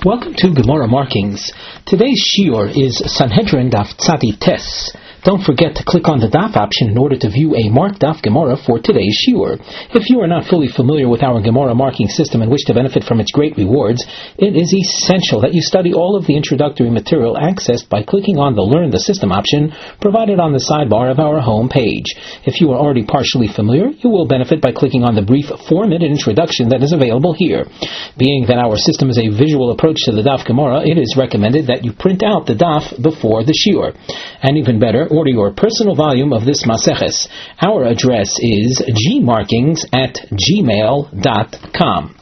Welcome to Gemara Markings. Today's shiur is Sanhedrin Daf Tzadi Tes. Don't forget to click on the Daf option in order to view a marked Daf Gemara for today's shiur. If you are not fully familiar with our Gemara marking system and wish to benefit from its great rewards, it is essential that you study all of the introductory material accessed by clicking on the Learn the System option provided on the sidebar of our home page. If you are already partially familiar, you will benefit by clicking on the brief 4-minute introduction that is available here. Being that our system is a visual approach to the Daf Gemara, it is recommended that you print out the Daf before the shiur. And even better, order your personal volume of this Maseches. Our address is gmarkings@gmail.com.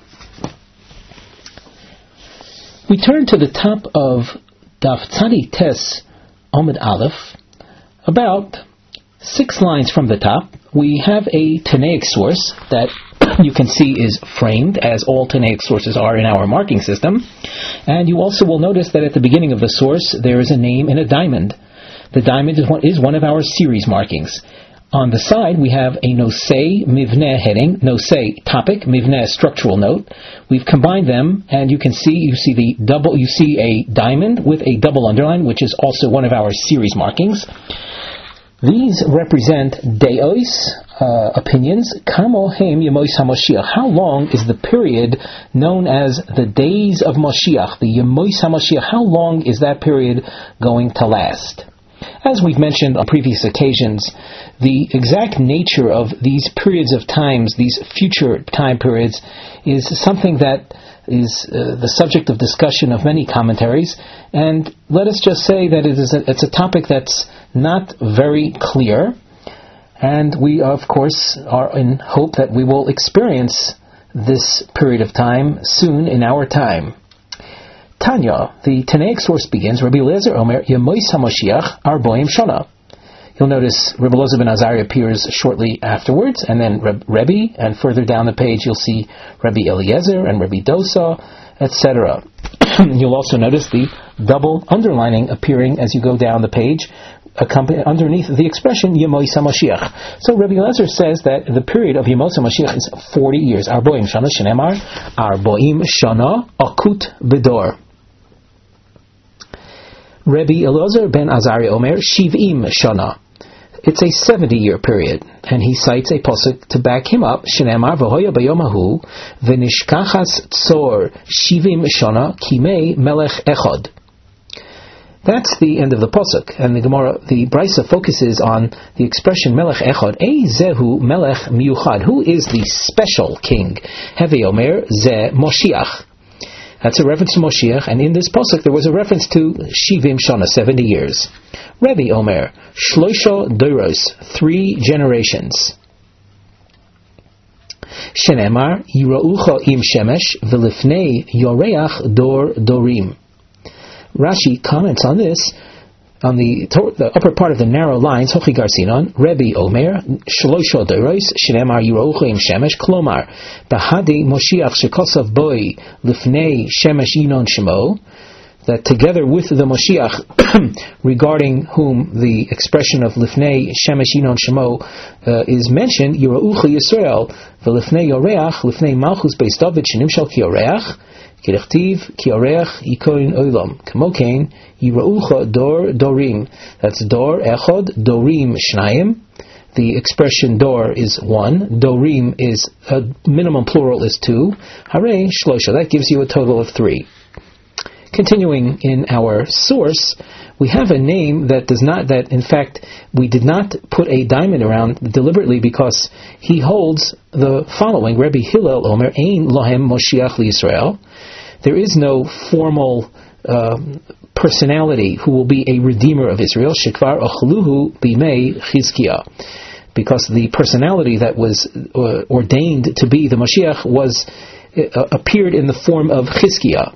We turn to the top of Daf Tzadi Tes Omid Aleph. About 6 lines from the top, we have a Tanaic source that you can see is framed, as all Tanaic sources are in our marking system. And you also will notice that at the beginning of the source there is a name in a diamond. The diamond is one of our series markings. On the side we have a Nosei Mivneh heading, Nosei topic, Mivneh structural note. We've combined them, and you see a diamond with a double underline, which is also one of our series markings. These represent deos, opinions. Kamo heim Yemois HaMoshiach. How long is the period known as the days of Moshiach, the Yemois HaMoshiach? How long is that period going to last? As we've mentioned on previous occasions, the exact nature of these periods of times, these future time periods, is something that is the subject of discussion of many commentaries, and let us just say that it's a topic that's not very clear, and we of course are in hope that we will experience this period of time soon in our time. Tanya, the Tanaic source begins, Rabbi Eliezer Omer, Yemois HaMoshiach Arboim Shana. You'll notice Rabbi Eliezer ben Azariah appears shortly afterwards, and then Rebbe, and further down the page you'll see Rabbi Eliezer and Rabbi Dosa, etc. You'll also notice the double underlining appearing as you go down the page, underneath the expression Yemois HaMoshiach. So Rabbi Eliezer says that the period of Yemois HaMoshiach is 40 years. Arboim Shana, Shenemar, Arboim Shana, Akut B'dor. Rabbi Eliezer ben Azariah Omer, Shiv'im Shana. It's a 70-year period, and he cites a pasuk to back him up. Shenemar v'hoya b'yomahu v'nishkachas tzor Shiv'im Shana kimei melech echad. That's the end of the pasuk, and the Brisa focuses on the expression melech echad. Ei zehu melech miyuchad. Who is the special king? Heve Omer ze Moshiach. That's a reference to Moshiach, and in this pasuk there was a reference to Shivim Shana, 70 years. Rebbe Omer, Shloisha Doros, 3 generations. Shenemar, Yiraucha im Shemesh, V'lifnei Yoreach Dor Dorim. Rashi comments on this, on the upper part of the narrow lines, Hochi Garcinon, Rebbe Omer, Shloisha Doros, Shenemar Yiraucha im Shemesh, Klomar, Bahadi Moshiach Shekosav Boi, Lifnei Shemesh Yinon Shemo, that together with the Moshiach, regarding whom the expression of Lifnei Shemesh Yinon Shemo is mentioned, Yiraucha Yisrael, V'lifnei Yoreach, Lifnei Malchus Beis David, Shenimshal Ki Yoreach, Kirechtiv Ki Yoreach Yikoin Olam, Kamokain, Yiraucha Dor Dorim. That's Dor Echod, Dorim Shnayim. The expression Dor is 1, Dorim is minimum plural is 2. Hare Shlosha. That gives you a total of 3. Continuing in our source, we have a name that in fact we did not put a diamond around deliberately, because he holds the following: Rabbi Hillel Omer, Ein Lohem Moshiach LiYisrael. There is no formal personality who will be a redeemer of Israel. Shekvar Ochluhu Bimei Chizkiah. Because the personality that was ordained to be the Mashiach appeared in the form of Chizkiah.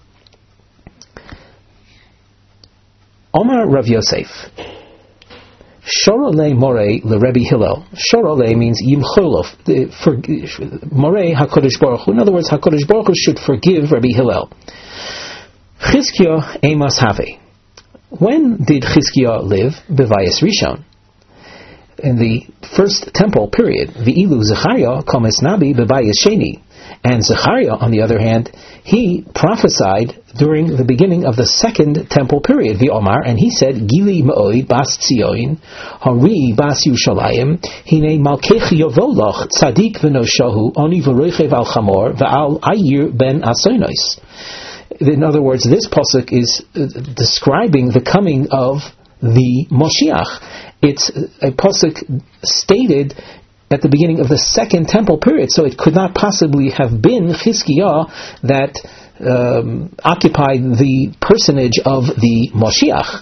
Omar Rav Yosef, Shorole Morei LeRebbi Hillel. Shorole means Yimcholof, Morei HaKadosh Baruch Hu. In other words, HaKadosh Baruch Hu should forgive Rabbi Hillel. Chizkiah Amos Have. When did Chizkiah live? Bevayis Rishon. In the first temple period. V'ilu Zechariah Komes Nabi Bevayis Sheni. And Zechariah, on the other hand, he prophesied during the beginning of the second temple period, V'omar, and he said, Gili ma'oid bas Tzion, Hari bas Yushalayim, Hine malkech yovoloch, tzadik v'noshahu, oni v'roichev al chamor, v'al ayir ben asoinos. In other words, this pasuk is describing the coming of the Moshiach. It's a pasuk stated at the beginning of the second temple period, so it could not possibly have been Chizkiah that occupied the personage of the Moshiach.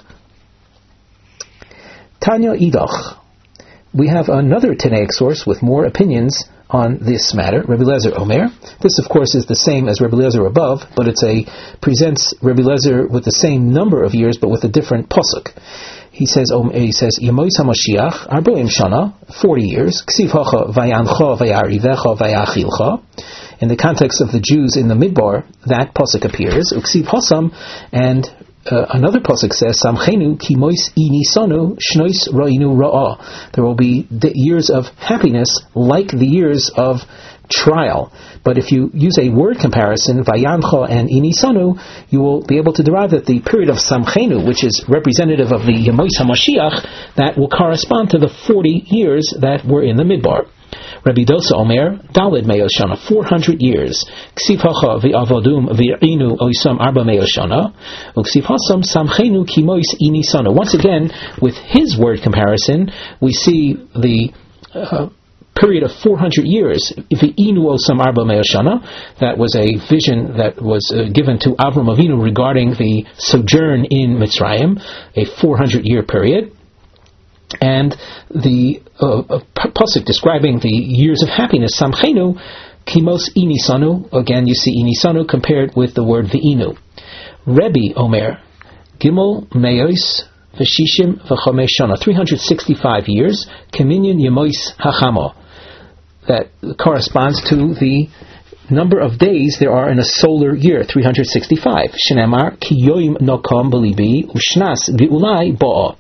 Tanya Idach. We have another Tanaic source with more opinions on this matter. Rabbi Lezer Omer. This, of course, is the same as Rabbi Lezer above, but presents Rabbi Lezer with the same number of years, but with a different pasuk. He says, Yemois HaMashiach, Arboim Shana, 40 years, Ksiv Hacha Vayancha Vayarivecha Vayachilcha. In the context of the Jews in the Midbar, that pasuk appears. Uksiv Hasam, and another pasuk says, Samchenu Kimois Inisanu Shnois Roinu Ra'ah. There will be the years of happiness like the years of trial. But if you use a word comparison, Vayancha and Inisanu, you will be able to derive that the period of Samchenu, which is representative of the Yemois HaMashiach, that will correspond to the 40 years that were in the Midbar. Rabbi Dosa Omer, Daled Meyoshana, 400 years. Ksiv Hacha v'avodum v'inu oisam arba Meyoshana, uksiv hasam samchenu kimois inisana. Once again, with his word comparison, we see the period of 400 years. V'inu osam arba Meyoshana, that was a vision that was given to Avram Avinu regarding the sojourn in Mitzrayim, a 400-year period. And the pasuk describing the years of happiness, Samchenu, Kimos Inisanu. Again, you see Inisanu compared with the word V'inu. Rebbe Omer, Gimel Meos V'shishim V'chomesh Shana, 365 years. Keminyan Yemois Hachamo. That corresponds to the number of days there are in a solar year, 365. Shenemar Ki Yoim Nokom Belibi Ushnas Geulai Ba'a.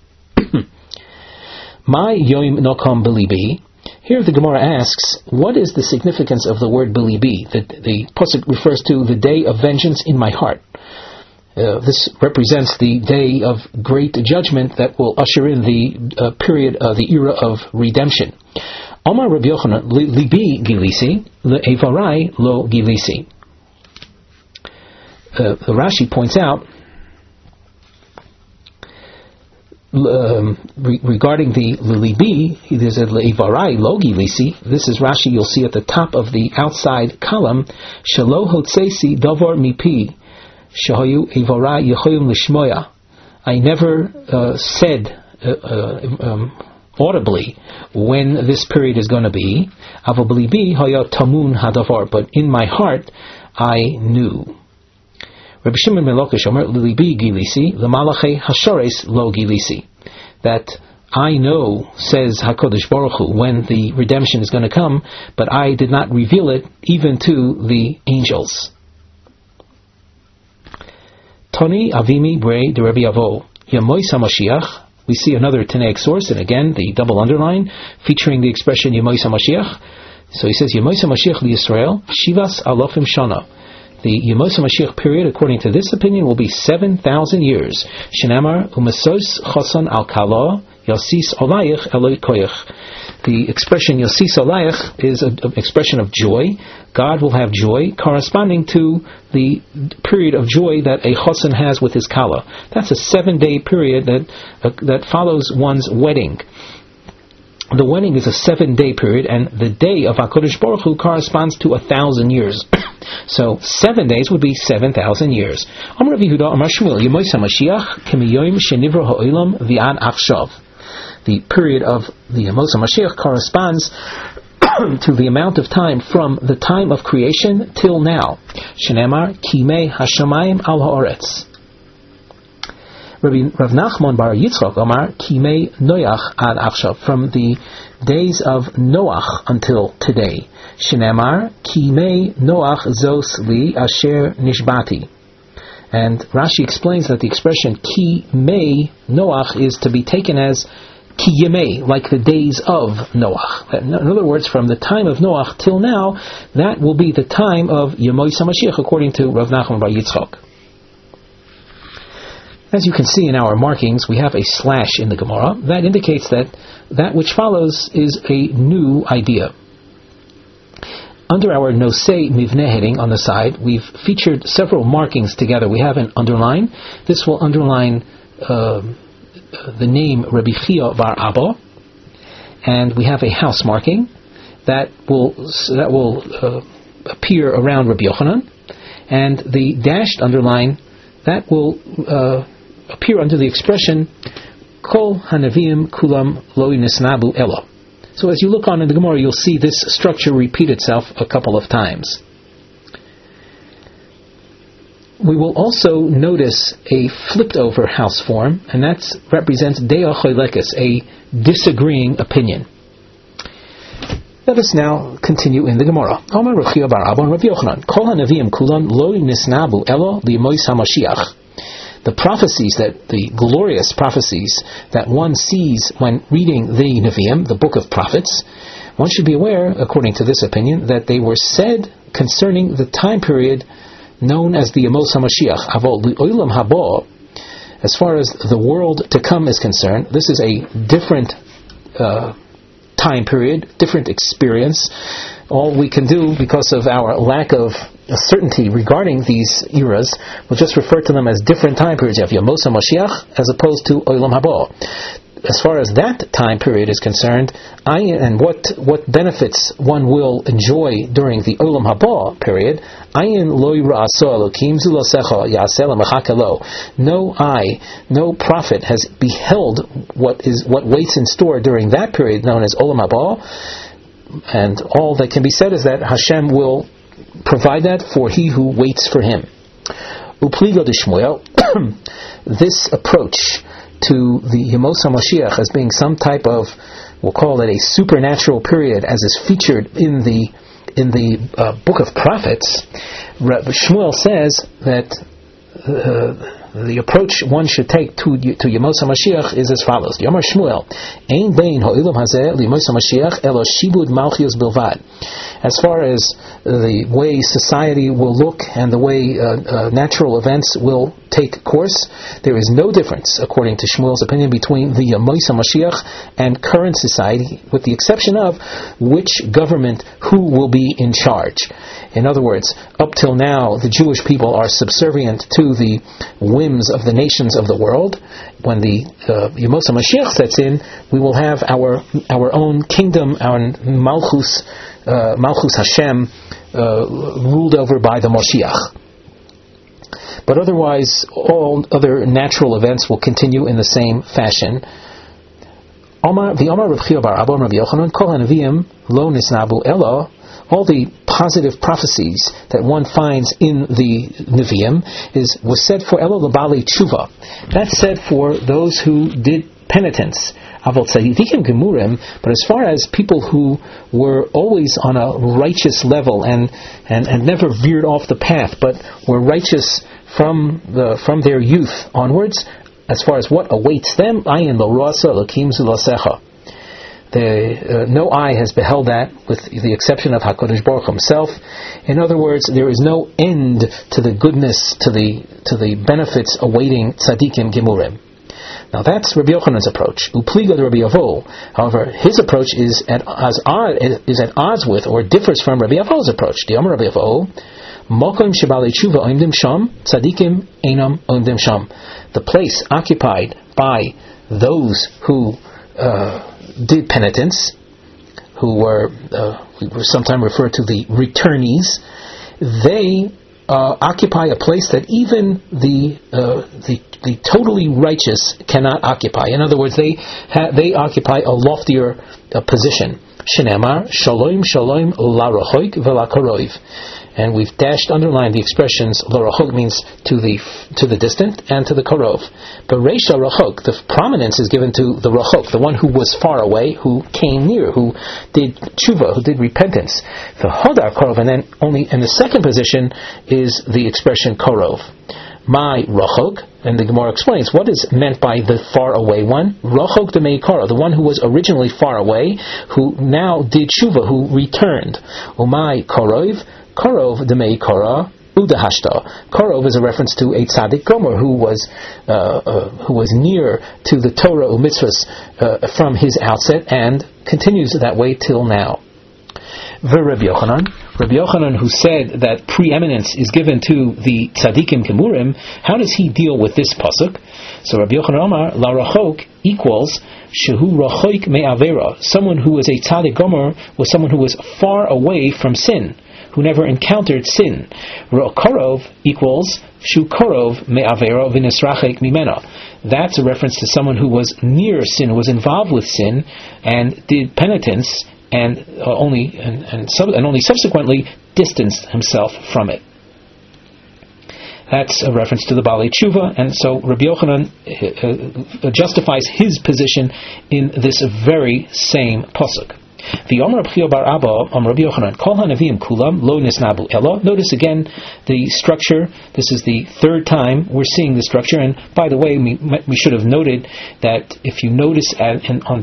My Yoim Nokom Belibi. Here the Gemara asks, what is the significance of the word Belibi? The pasuk refers to the day of vengeance in my heart. This represents the day of great judgment that will usher in the period, the era of redemption. Omar Rabbi Yochanan, Libi Gilisi, Le'evarai Lo Gilisi. Rashi points out, regarding the Libi, there's a Le'evarai Lo Gilisi. This is Rashi, you'll see at the top of the outside column, Shalo Hotzesi Davar Mipi, Shahayu Evarai Yehoyim Lishmoya. I never said audibly when this period is going to be. Avo B'libi Haya Tamun Hadavar, but in my heart I knew. Rabbi Shimon ben Lakish Omer Libi Gilisi L'Malachei Hashores Lo Gilisi. That I know, says HaKadosh Baruch Hu, when the redemption is going to come, but I did not reveal it even to the angels. Toni Avimi Brei de Rabbi Avo Yemois HaMashiach. We see another Tanaic source, and again the double underline featuring the expression Yemois HaMashiach. So he says Yemois HaMashiach LiYisrael Shivas Alofim Shana. The Yemois HaMashiach period, according to this opinion, will be 7,000 years. Shenamar umesos choson al kala yosis olayich eloi koyach. The expression yosis olayich is an expression of joy. God will have joy, corresponding to the period of joy that a choson has with his kala. That's a 7-day period that follows one's wedding. The wedding is a 7-day period, and the day of HaKadosh Baruch Hu corresponds to 1,000 years. So 7 days would be 7,000 years. Amar Rav Yehuda Amar Shmuel Yemois HaMashiach kemiyoyim shenivra ha'olam v'ad achshav. The period of the Yemois HaMashiach corresponds to the amount of time from the time of creation till now. Shenemar kimei hashamayim al ha'oretz. Rav Nachman bar Yitzchak Amar Kimei Noach ad Achshav, from the days of Noach until today. Shenemar Kimei Noach Zos Li Asher Nishbati. And Rashi explains that the expression Kimei Noach is to be taken as ki yemei, like the days of Noach. In other words, from the time of Noach till now, that will be the time of Yemoi Samashiach, according to Rav Nachman bar Yitzchok. As you can see in our markings, we have a slash in the Gemara. That indicates that which follows is a new idea. Under our Nosei Mivneh heading on the side, we've featured several markings together. We have an underline. This will underline the name Rabbi Chia bar Abba, and we have a house marking that will appear around Rabbi Yochanan, and the dashed underline that will appear under the expression Kol Hanavim Kulam Lo Nisnabu Elo. So as you look on in the Gemara, you'll see this structure repeat itself a couple of times. We will also notice a flipped over house form, and that represents Dea Choylekes, a disagreeing opinion. Let us now continue in the Gemara. Amar Rav Chia bar Abba Rav Yochanan, Kol Hanavim Kulam Lo Nisnabu Elo Li'Mois HaMashiach. The prophecies, the glorious prophecies that one sees when reading the Nevi'im, the book of prophets, one should be aware, according to this opinion, that they were said concerning the time period known as the Yemos HaMashiach. Avol Li'olam Haba, as far as the world to come is concerned, this is a different time period, different experience. All we can do, because of our lack of certainty regarding these eras, we'll just refer to them as different time periods. You have Yemos HaMashiach as opposed to Olam Haba. As far as that time period is concerned, and what benefits one will enjoy during the Olam Haba period, no eye, no prophet has beheld what waits in store during that period known as Olam Haba, and all that can be said is that Hashem will provide that for he who waits for him. Upligo de Shmuel, this approach to the Yemos HaMashiach as being some type of, we'll call it a supernatural period, as is featured in the book of prophets, Shmuel says that the approach one should take to Yemos HaMashiach is as follows. Yomar Shmuel, Ein bein ha'olam hazeh li'Yemos HaMashiach elo shibud malchius bilvad. As far as the way society will look and the way natural events will take course, there is no difference, according to Shmuel's opinion, between the Yemos HaMashiach and current society, with the exception of which government, who will be in charge. In other words, up till now, the Jewish people are subservient to the whims of the nations of the world. When the Yemos HaMashiach sets in, we will have our own kingdom, our Malchus Hashem, ruled over by the Moshiach. But otherwise, all other natural events will continue in the same fashion. V'Omar Rav Chia bar Abba Rav Yochanan, Kol Hanavim Lo Nisnabu Elo. All the positive prophecies that one finds in the Nevi'im was said for Elo L'Bali Tshuva. That's said for those who did penitence. Avol Tzadikim Gemurim. But as far as people who were always on a righteous level and never veered off the path, but were righteous from their youth onwards, as far as what awaits them, Ayin Lo Rasa L'Kim Zulasecha. No eye has beheld that, with the exception of HaKadosh Baruch himself. In other words, there is no end to the goodness, to the benefits awaiting tzaddikim gemurim. Now that's Rabbi Yochanan's approach. Upliga Rabbi Avo, however, his approach is at odds with, or differs from Rabbi Avo's approach. The Amar Rabbi Avo, Mokom Shebali Tshuva Oimdim Sham, Tzaddikim Einam Oimdim Sham. The place occupied by those who did penitence, who were sometimes referred to the returnees, they occupy a place that even the totally righteous cannot occupy. In other words, they occupy a loftier position. Shenemar Shalom Shalom La Rachoik Vela Karoiv. And we've underlined the expressions L'Rachok means to the distant and to the Karov. But Reisha Rachok, the prominence is given to the Rachok, the one who was far away, who came near, who did tshuva, who did repentance. The Hodar Karov, and then only in the second position is the expression Karov. My Rachok, and the Gemara explains what is meant by the far away one. Rachok de Meikara, the one who was originally far away, who now did tshuva, who returned. Umay Korov, Korov de Meikara, Udahashta. Korov is a reference to a tzaddik gomer who was near to the Torah u'mitzvahs from his outset and continues that way till now. Rabbi Yochanan, who said that preeminence is given to the tzaddikim kemurim, how does he deal with this pasuk? So Rabbi Yochanan Amar, la rachok equals shehu rachoik me'avera. Someone who was a tzaddik gomer was someone who was far away from sin, who never encountered sin. Korov equals shu korov me'avera v'nisrachek mimena. That's a reference to someone who was near sin, who was involved with sin, and did penitence, and only subsequently distanced himself from it. That's a reference to the Balei Tshuva, and so Rabbi Yochanan justifies his position in this very same pasuk. The Omer B'chio Bar Abba, Rabbi Yochanan, Kol HaNeviim Kulam Lo Nisnabu Elo. Notice again the structure. This is the third time we're seeing the structure, and by the way, we should have noted that if you notice on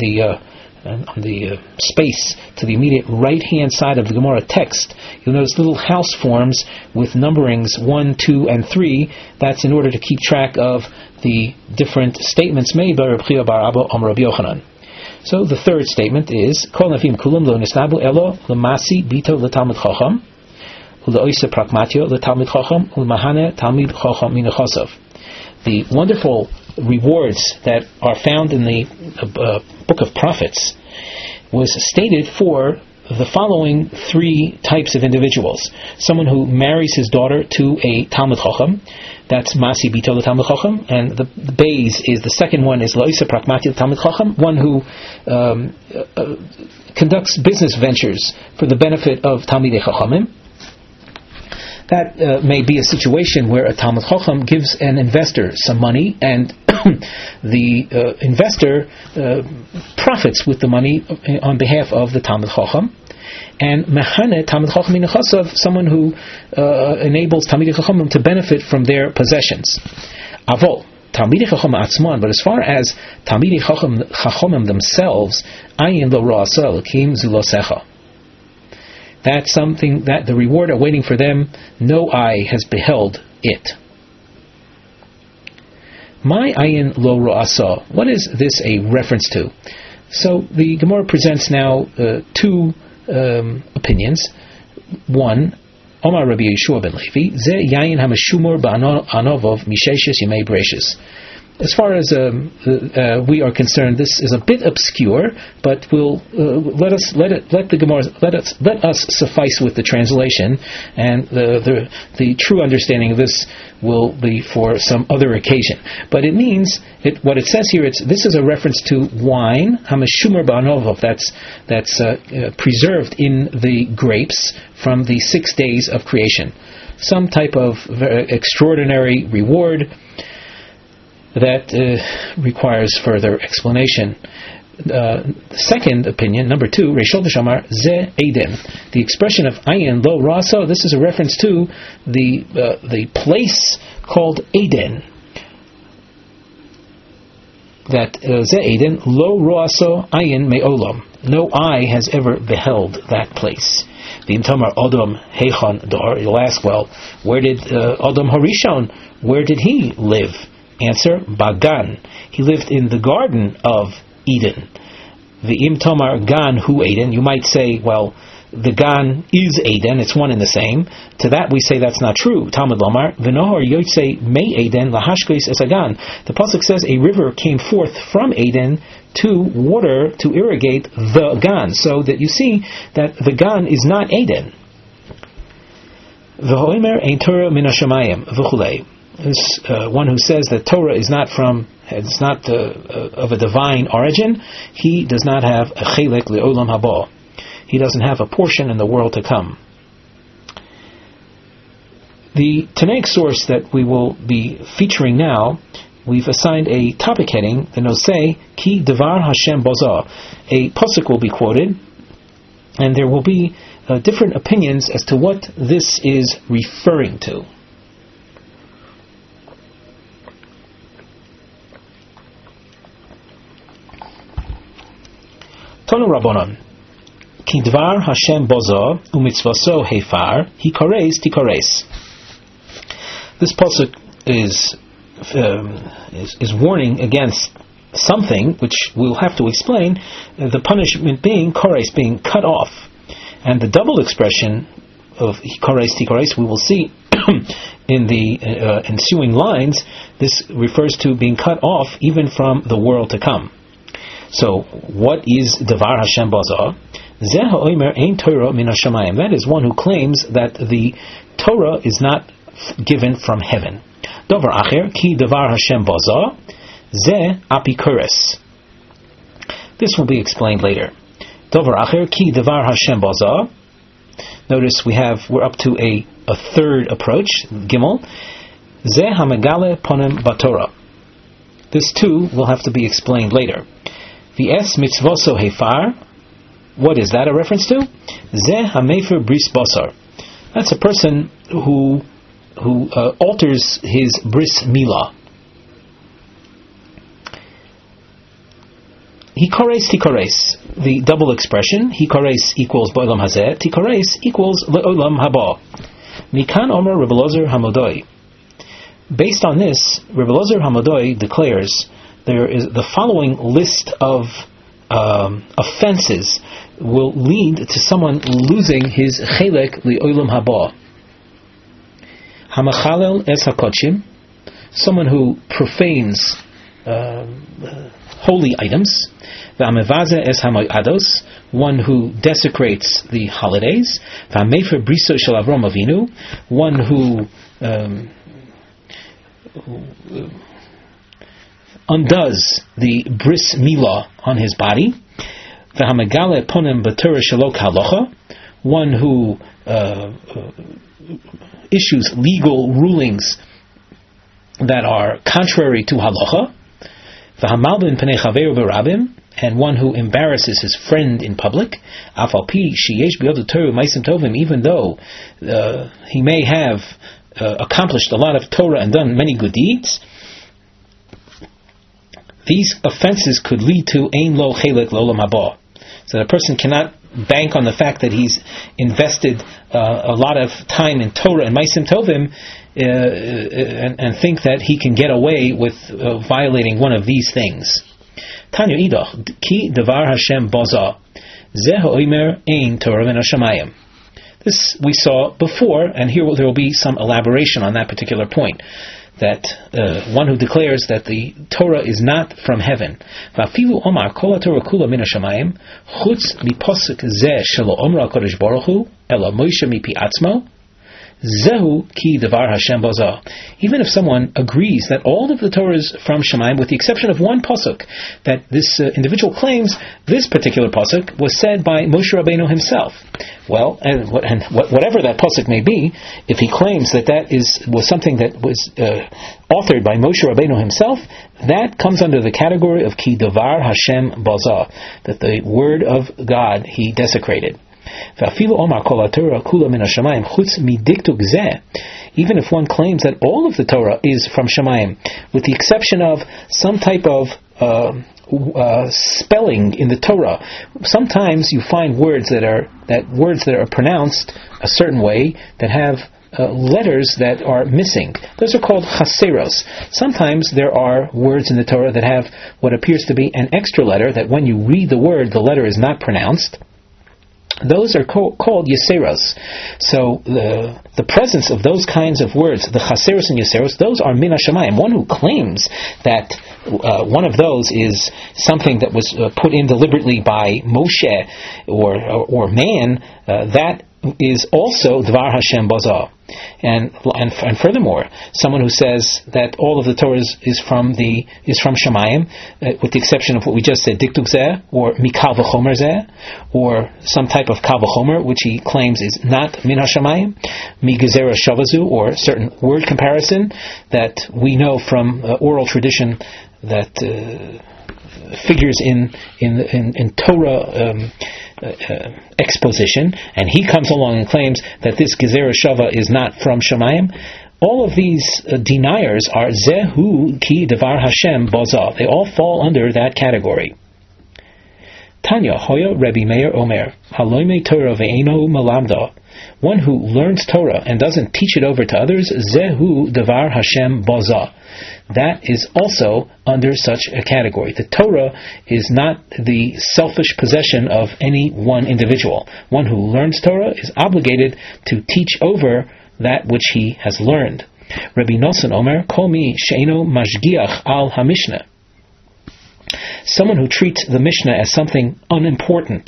the space to the immediate right-hand side of the Gemara text, you'll notice little house forms with numberings 1, 2, and 3. That's in order to keep track of the different statements made by Rabbi Chia Bar Abba Rabbi Yochanan. So the third statement is Kol Navim Kulam Lo Nisnabu Elo Lamasi Bito LeTalmid Chacham Uleoisa Pragmatio LeTalmid Chacham Ulmahane Talmid Chacham Minachosav. The wonderful rewards that are found in the Book of Prophets was stated for the following three types of individuals. Someone who marries his daughter to a Talmid Chacham, that's Masi Bito the Talmid Chacham, and the Beis is the second one is Loisa Pragmati Talmid Chacham, one who conducts business ventures for the benefit of Talmidei Chachamim. That may be a situation where a Talmid Chacham gives an investor some money, and the investor profits with the money on behalf of the Talmid Chacham. And Mehane Talmid Chacham Minachasav, someone who enables Talmidei Chachamim to benefit from their possessions. Avol Talmidei Chacham Atzman, but as far as Talmidei Chachamim themselves, Ayin Lo Ra'asa Elokim Zulosecha. That's something that the reward awaiting for them, no eye has beheld it. My ayin lo ra'asa. What is this a reference to? So the Gemara presents now two opinions. One, Omar Rabbi Yeshua ben Levi, Ze yayin hameshumor ba'anovov misheshes yemei breshis. As far as we are concerned, this is a bit obscure, but we'll let us suffice with the translation, and the true understanding of this will be for some other occasion. But it means what it says here. This is a reference to wine, hameshumer ba'anovov, that's preserved in the grapes from the 6 days of creation. Some type of extraordinary reward that requires further explanation. Second opinion, number two, Reshol B'Shamar Ze Eden. The expression of Ayin Lo Rasa, this is a reference to the place called Eden. That Ze Eden Lo Rasa Ayin Me'olam. No eye has ever beheld that place. The Imtamar Odom Heichon Dor. You'll ask, well, where did Odom Harishon? Where did he live? Answer, Bagan. He lived in the Garden of Eden. The Im Tomar Gan Hu Eden. You might say, well, the Gan is Eden. It's one and the same. To that we say that's not true. Talmud Lomar V'nohar Yotzei Mei Eden Lahashkos Esagan. The pasuk says a river came forth from Eden to water to irrigate the Gan. So that you see that the Gan is not Eden. V'hoimer Ein Torah Min Hashamayim V'chulei. This one who says that Torah is not of a divine origin, he does not have a chelek le'olam haba. He doesn't have a portion in the world to come. The Tanaic source that we will be featuring now, we've assigned a topic heading, the Nosei Ki Devar Hashem Boza. A pasuk will be quoted, and there will be different opinions as to what this is referring to. Tonu Rabbanon. Ki dvar Hashem bozo umitzvaso hefar hikares tikares. This pasuk is warning against something which we'll have to explain. The punishment being kares, being cut off, and the double expression of hikares tikares we will see in the ensuing lines. This refers to being cut off even from the world to come. So, what is Devar Hashem Baza? That is one who claims that the Torah is not given from heaven. Dovar Acher Ki Devar Hashem Baza Ze Apikuris. This will be explained later. Dovar Acher Ki Devar Hashem Baza. Notice we're up to a third approach. Gimel Ze Hamegale Ponem Batorah. This too will have to be explained later. V'es mitzvoso hefar. What is that a reference to? Ze hamefer bris basar. That's a person who alters his bris milah. Hikares tikares. The double expression hikares equals ba'olam hazeh. Tikares equals le'olam haba. Mikan omer Rebbe Elazar Hamodoi. Based on this, Rebbe Elazar Hamodoi declares there is the following list of offenses will lead to someone losing his chelek li'olam haba. Hamachalel es hakochim, someone who profanes holy items. V'amevaze es hamoados, one who desecrates the holidays. V'amefer briso shel Avram Avinu, one who undoes the bris milah on his body. V'hamegale ponem b'torah shelo k'halacha, one who issues legal rulings that are contrary to halacha. V'hamalbin pnei chaveru b'rabim, and one who embarrasses his friend in public. Afal pi sheyesh b'yodo Torah ma'asim tovim, even though he may have accomplished a lot of Torah and done many good deeds. These offenses could lead to ein lo chelek l'olam haba. So a person cannot bank on the fact that he's invested a lot of time in Torah and Maisim Tovim and think that he can get away with violating one of these things. Tanya Idach Ki Devar Hashem Baza Ze Ha'omer Ein Torah Min Hashamayim. This we saw before, and here there will be some elaboration on that particular point. That one who declares that the Torah is not from heaven. V'afilu omar kol haTorah kula min hashamayim chutz mipasuk zeh shelo omra HaKadosh Baruch Hu ela Moshe mipi atzmo zehu ki devar Hashem baza. Even if someone agrees that all of the Torah is from Shemayim, with the exception of one pasuk, that this individual claims this particular pasuk was said by Moshe Rabbeinu himself. Well, whatever that pasuk may be, if he claims that was something that was authored by Moshe Rabbeinu himself, that comes under the category of ki devar Hashem baza, that the word of God he desecrated. Even if one claims that all of the Torah is from Shemayim, with the exception of some type of spelling in the Torah, sometimes you find words that are pronounced a certain way that have letters that are missing. Those are called chaseros. Sometimes there are words in the Torah that have what appears to be an extra letter, that when you read the word, the letter is not pronounced. Those are called yeseros. So the presence of those kinds of words, the chaseros and yeseros, those are min hashamayim. One who claims that one of those is something that was put in deliberately by Moshe or man, that is also Dvar Hashem Baza. And furthermore, someone who says that all of the Torah is from Shemayim, with the exception of what we just said, Diktuk Zeh, or Mikal V'chomer Zeh, or some type of Kal V'chomer, which he claims is not Min HaShamayim, Migezera Shavazu, or certain word comparison that we know from oral tradition that figures in Torah exposition, and he comes along and claims that this Gezerah Shava is not from Shemayim. All of these deniers are Zehu Ki Devar Hashem Baza. They all fall under that category. Tanya Hoya Rebbe Meir Omer Haloime Torah ve'eno malamda. One who learns Torah and doesn't teach it over to others, Zehu Devar Hashem Baza. That is also under such a category. The Torah is not the selfish possession of any one individual. One who learns Torah is obligated to teach over that which he has learned. Rabbi Nosson Omer, Kol mi she'eno mashgiach al ha-mishnah. Someone who treats the Mishnah as something unimportant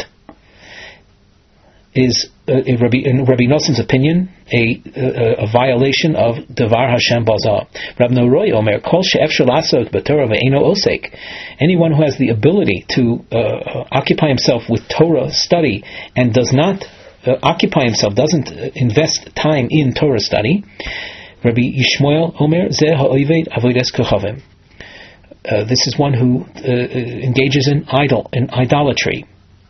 is, in Rabbi Nosson's opinion, a violation of Devar Hashem Baza. Rab Noroi Omer, Kol she'efshel asok b'Torah ve'eno osek. Anyone who has the ability to occupy himself with Torah study and does not occupy himself, doesn't invest time in Torah study, Rabbi Yishmael Omer, Zeh ha'oived avodas kochavim. This is one who engages in idolatry.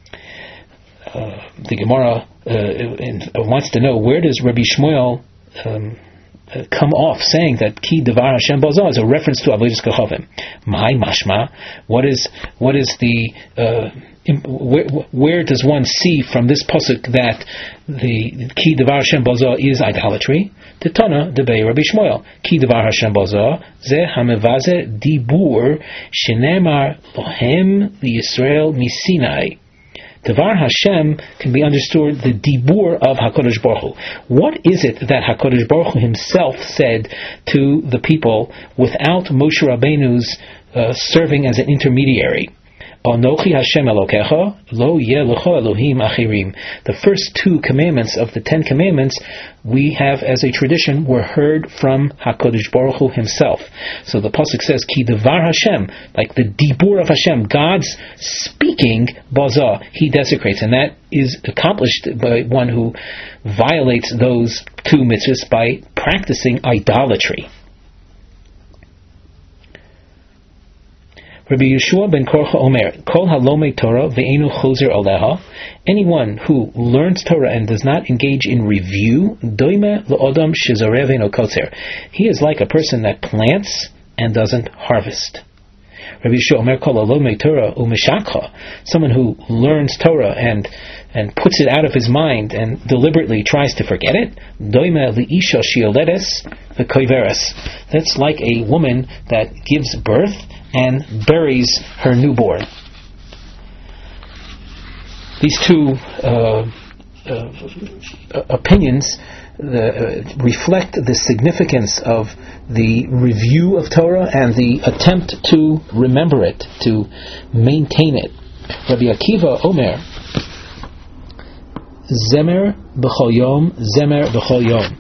The Gemara wants to know, where does Rabbi Shmuel come off saying that Ki Devar Hashem Baza is a reference to Avodas Kochavim? Mahai Mashma. What is the where does one see from this pasuk that the Ki Devar Hashem Baza is idolatry? Tetana debei Rabbi Shmuel. Ki Devar Hashem Baza ze hamevaze dibur shenemar lohem liyisrael misinai. Devar Hashem can be understood the dibur of HaKadosh Baruch Hu. What is it that HaKadosh Baruch Hu himself said to the people without Moshe Rabbeinu's serving as an intermediary? Anochi Hashem Elokecha, lo yeh lecha Elohim achirim. The first two commandments of the 10 commandments we have as a tradition were heard from HaKadosh Baruch Hu himself. So the pasuk says, Ki Devar Hashem, like the dibur of Hashem, God's speaking, baza, he desecrates. And that is accomplished by one who violates those two mitzvahs by practicing idolatry. Rabbi Yeshua ben Korcha Omer, Kol halomei Torah ve'enu chozer aleha. Anyone who learns Torah and does not engage in review, doime le'odam shezorev ve'eno kotzer. He is like a person that plants and doesn't harvest. Rabbi Yeshua Omer, Kol halomei Torah u'meshakha. Someone who learns Torah and puts it out of his mind and deliberately tries to forget it, doime le'isha she'oledes ve'koiveres. That's like a woman that gives birth and buries her newborn. These two opinions reflect the significance of the review of Torah and the attempt to remember it, to maintain it. Rabbi Akiva Omer, Zemer b'chol yom, Zemer b'chol yom.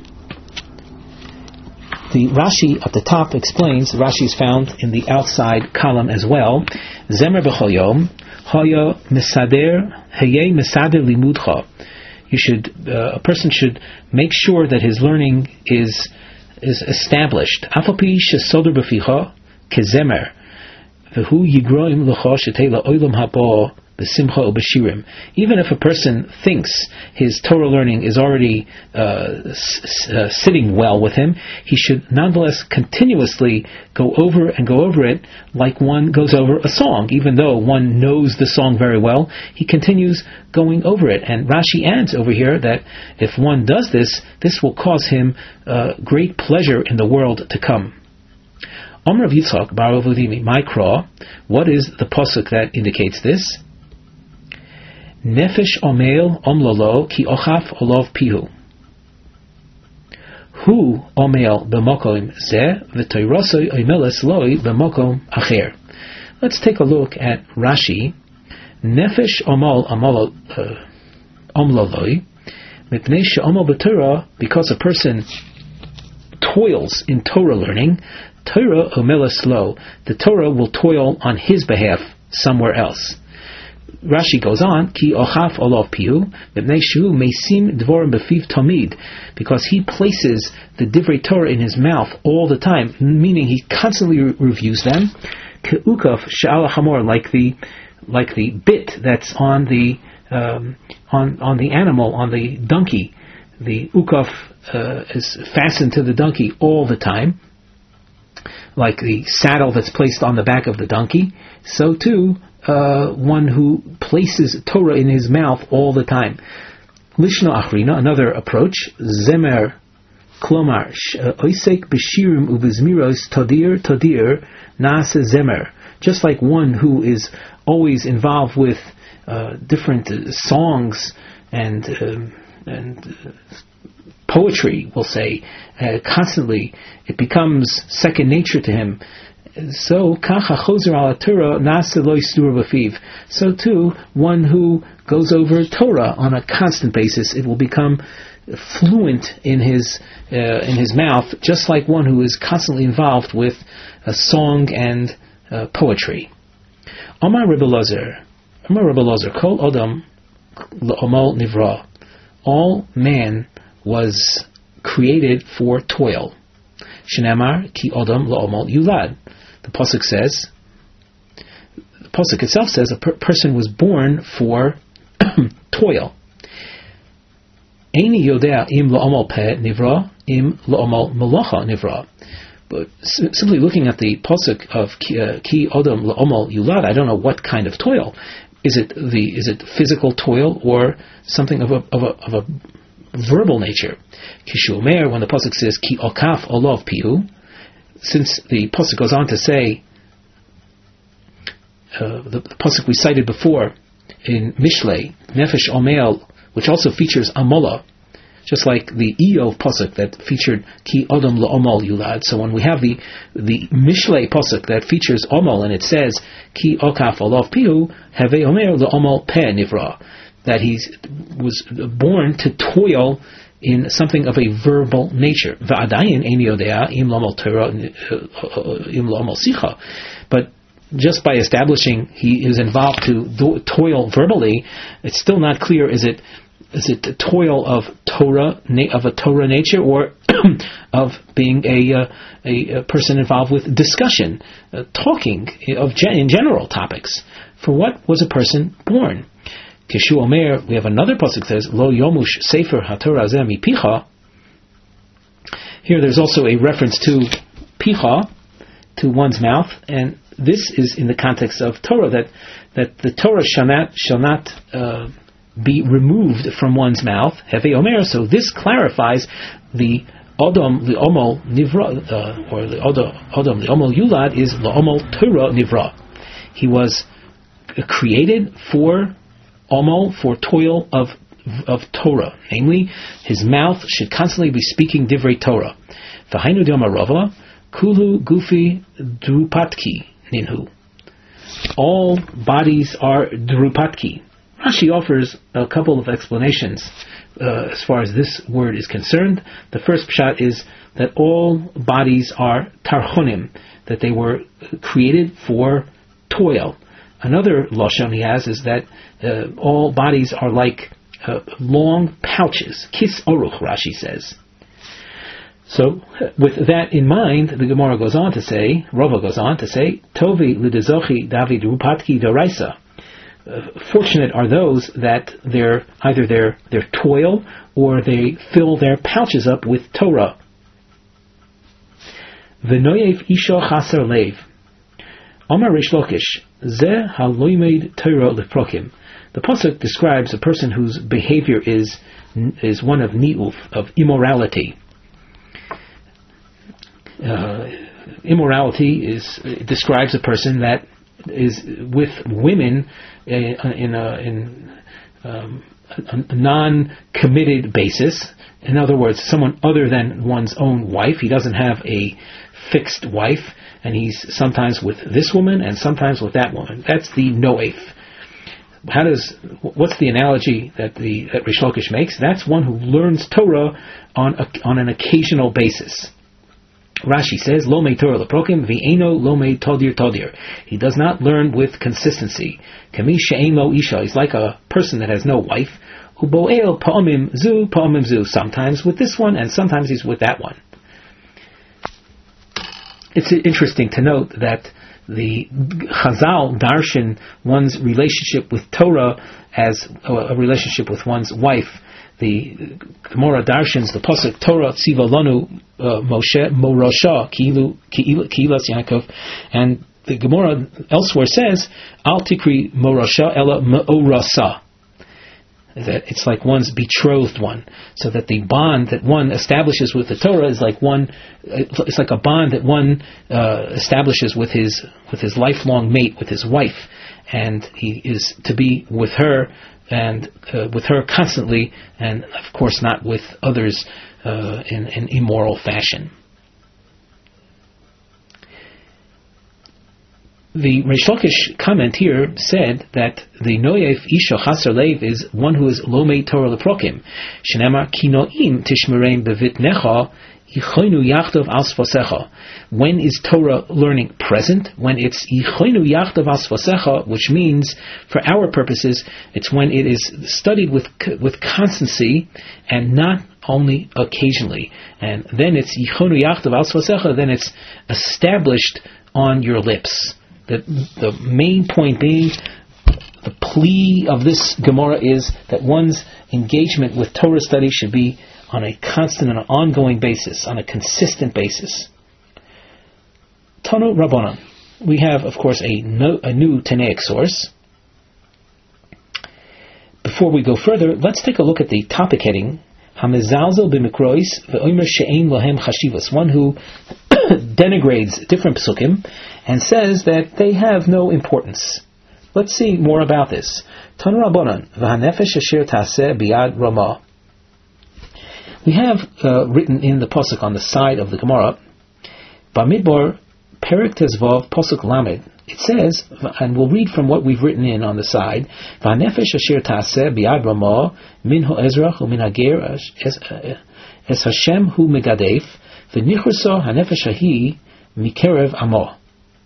The Rashi at the top explains, Rashi is found in the outside column as well, Zemer b'chol yom, Haya mesader, Hayei mesader limudcha. A person should make sure that his learning is established. Afapi shesoder b'ficha, kezemer, v'hu yigroim l'cha shetei la'olam haba, even if a person thinks his Torah learning is already sitting well with him, he should nonetheless continuously go over it like one goes over a song. Even though one knows the song very well, he continues going over it. And Rashi adds over here that if one does this, this will cause him great pleasure in the world to come. Amr of Yitzchak, Bar Avudimi, Maikra, what is the pasuk that indicates this? Nefesh omel omlolo ki ochaf olov pihu. Hu omel b'mokom zeh v'toyrosoi oimeles loi b'mokom acher. Let's take a look at Rashi. Nefesh omel omloloi mipnei she'omel b'Torah, because a person toils in Torah learning. Torah omeles lo, the Torah will toil on his behalf somewhere else. Rashi goes on, Ki ochaf olav pihu, b'nei shehu meisim dvorim b'fiv tamid, because he places the divrei Torah in his mouth all the time, meaning he constantly reviews them. Ke'ukaf she'al hamor, like the bit that's on the animal, on the donkey. The ukaf is fastened to the donkey all the time, like the saddle that's placed on the back of the donkey. So too, one who places Torah in his mouth all the time. Lishna Achrina, another approach, Zemer, Klomar, Oisek Beshirim Ubizmiros Todir Nase Zemer. Just like one who is always involved with different songs and poetry, we'll say, constantly, it becomes second nature to him. So too, one who goes over Torah on a constant basis, it will become fluent in his mouth, just like one who is constantly involved with a song and poetry. Amar Rebbe Elazar, Kol Adam L'Omal Nivra. All man was created for toil. Shenamar Ki Adam L'Omal Yulad. The pasuk itself says a person was born for toil. Eini yodea im L'Omal Peh Nivra, im L'Omal Malacha Nivra. But simply looking at the pasuk of Ki Adam L'Omal Yulad, I don't know what kind of toil. Is it physical toil or something of a verbal nature? Kishumer, when the pasuk says Ki Okaf Olav Pihu, since the pasuk goes on to say the pasuk we cited before in Mishlei, Nefesh Omel, which also features Amola, just like the Eov pasuk that featured Ki Adam L'Omal Yulad. So when we have the Mishlei pasuk that features Omal and it says Ki Okaf Olav Pihu, Have Omer L'Omal Peh Nivra, that he was born to toil in something of a verbal nature. But just by establishing he is involved to toil verbally, it's still not clear. Is it toil of Torah, of a Torah nature, or of being a person involved with discussion, talking in general topics? For what was a person born? Kishu Omer, we have another pasuk that says, Lo yomush sefer haTorah zeh mipicha. Here there's also a reference to picha, to one's mouth, and this is in the context of Torah, that the Torah shall not be removed from one's mouth. Heve Omer, so this clarifies the Adam L'Omal Nivra, or the Adam L'Omal Yulad is L'Omal Torah Nivra. He was created for Omal, for toil of Torah, namely his mouth should constantly be speaking divrei Torah. V'hainu d'Amar Rava, Kulu Gufi Drupatki Ninhu. All bodies are Drupatki. Rashi offers a couple of explanations as far as this word is concerned. The first pshat is that all bodies are Tarchonim, that they were created for toil. Another lashon he has is that all bodies are like long pouches. Kis oruch, Rashi says. So, with that in mind, the Gemara goes on to say, Rava goes on to say, Tovi lidezochi David Rupatki Doraisa. Fortunate are those that either their toil or they fill their pouches up with Torah. V'noyev isho chaser leiv. Amar Rish Lakish, Zeh haloimed Torah leprokim. The pasuk describes a person whose behavior is one of ni'uf, of immorality. Immorality describes a person that is with women in a non-committed basis. In other words, someone other than one's own wife. He doesn't have a fixed wife, and he's sometimes with this woman and sometimes with that woman. That's the noef. What's the analogy that Rish Lakish makes? That's one who learns Torah on an occasional basis. Rashi says, Lo mei Torah leprokim v'eino lo mei todir. He does not learn with consistency. Kami she'ein lo isha. He's like a person that has no wife. Uboel pa'omim zu. Sometimes with this one and sometimes he's with that one. It's interesting to note that the Chazal darshan one's relationship with Torah as a relationship with one's wife. The Gemara darshans the pasuk Torah tziva lanu Moshe morosha kilas Yaakov, and the Gemara elsewhere says, Al tikri morasha ela me'orasa. That it's like one's betrothed one, so that the bond that one establishes with the Torah is like one. It's like a bond that one establishes with his lifelong mate, with his wife, and he is to be with her and with her constantly, and of course not with others in immoral fashion. The Reish Lakish comment here said that the Noyef Isha Chaser Leiv is one who is Lomei Torah Leprokim. Shenema Kinoim Tishmereim Bevit Necha Yichoinu Yachtov Asvasecha. When is Torah learning present? When it's Yichoinu Yachtov Asvasecha, which means, for our purposes, it's when it is studied with constancy and not only occasionally. And then it's Yichoinu Yachtov Asvasecha, then it's established on your lips. The main point being, the plea of this Gemara is that one's engagement with Torah study should be on a constant and ongoing basis, on a consistent basis. Tanu Rabbanan. We have, of course, a new Tanaic source. Before we go further, let's take a look at the topic heading, Hamezalzel b'mikrois ve'omer she'ein lohem chashivas, one who denigrates different psukim and says that they have no importance. Let's see more about this. Tanu Rabbanan v'hanefesh asher taseh biyad Ramah. We have written in the pasuk on the side of the Gemara, Bamidbar Perek Tezvav Pasuk Lamed. It says, and we'll read from what we've written in on the side, V'hanefesh asher taseh biyad Ramah min ha'ezrach u'min hager es Hashem hu megadef v'nichursa hanefesh hahi mikerev amo.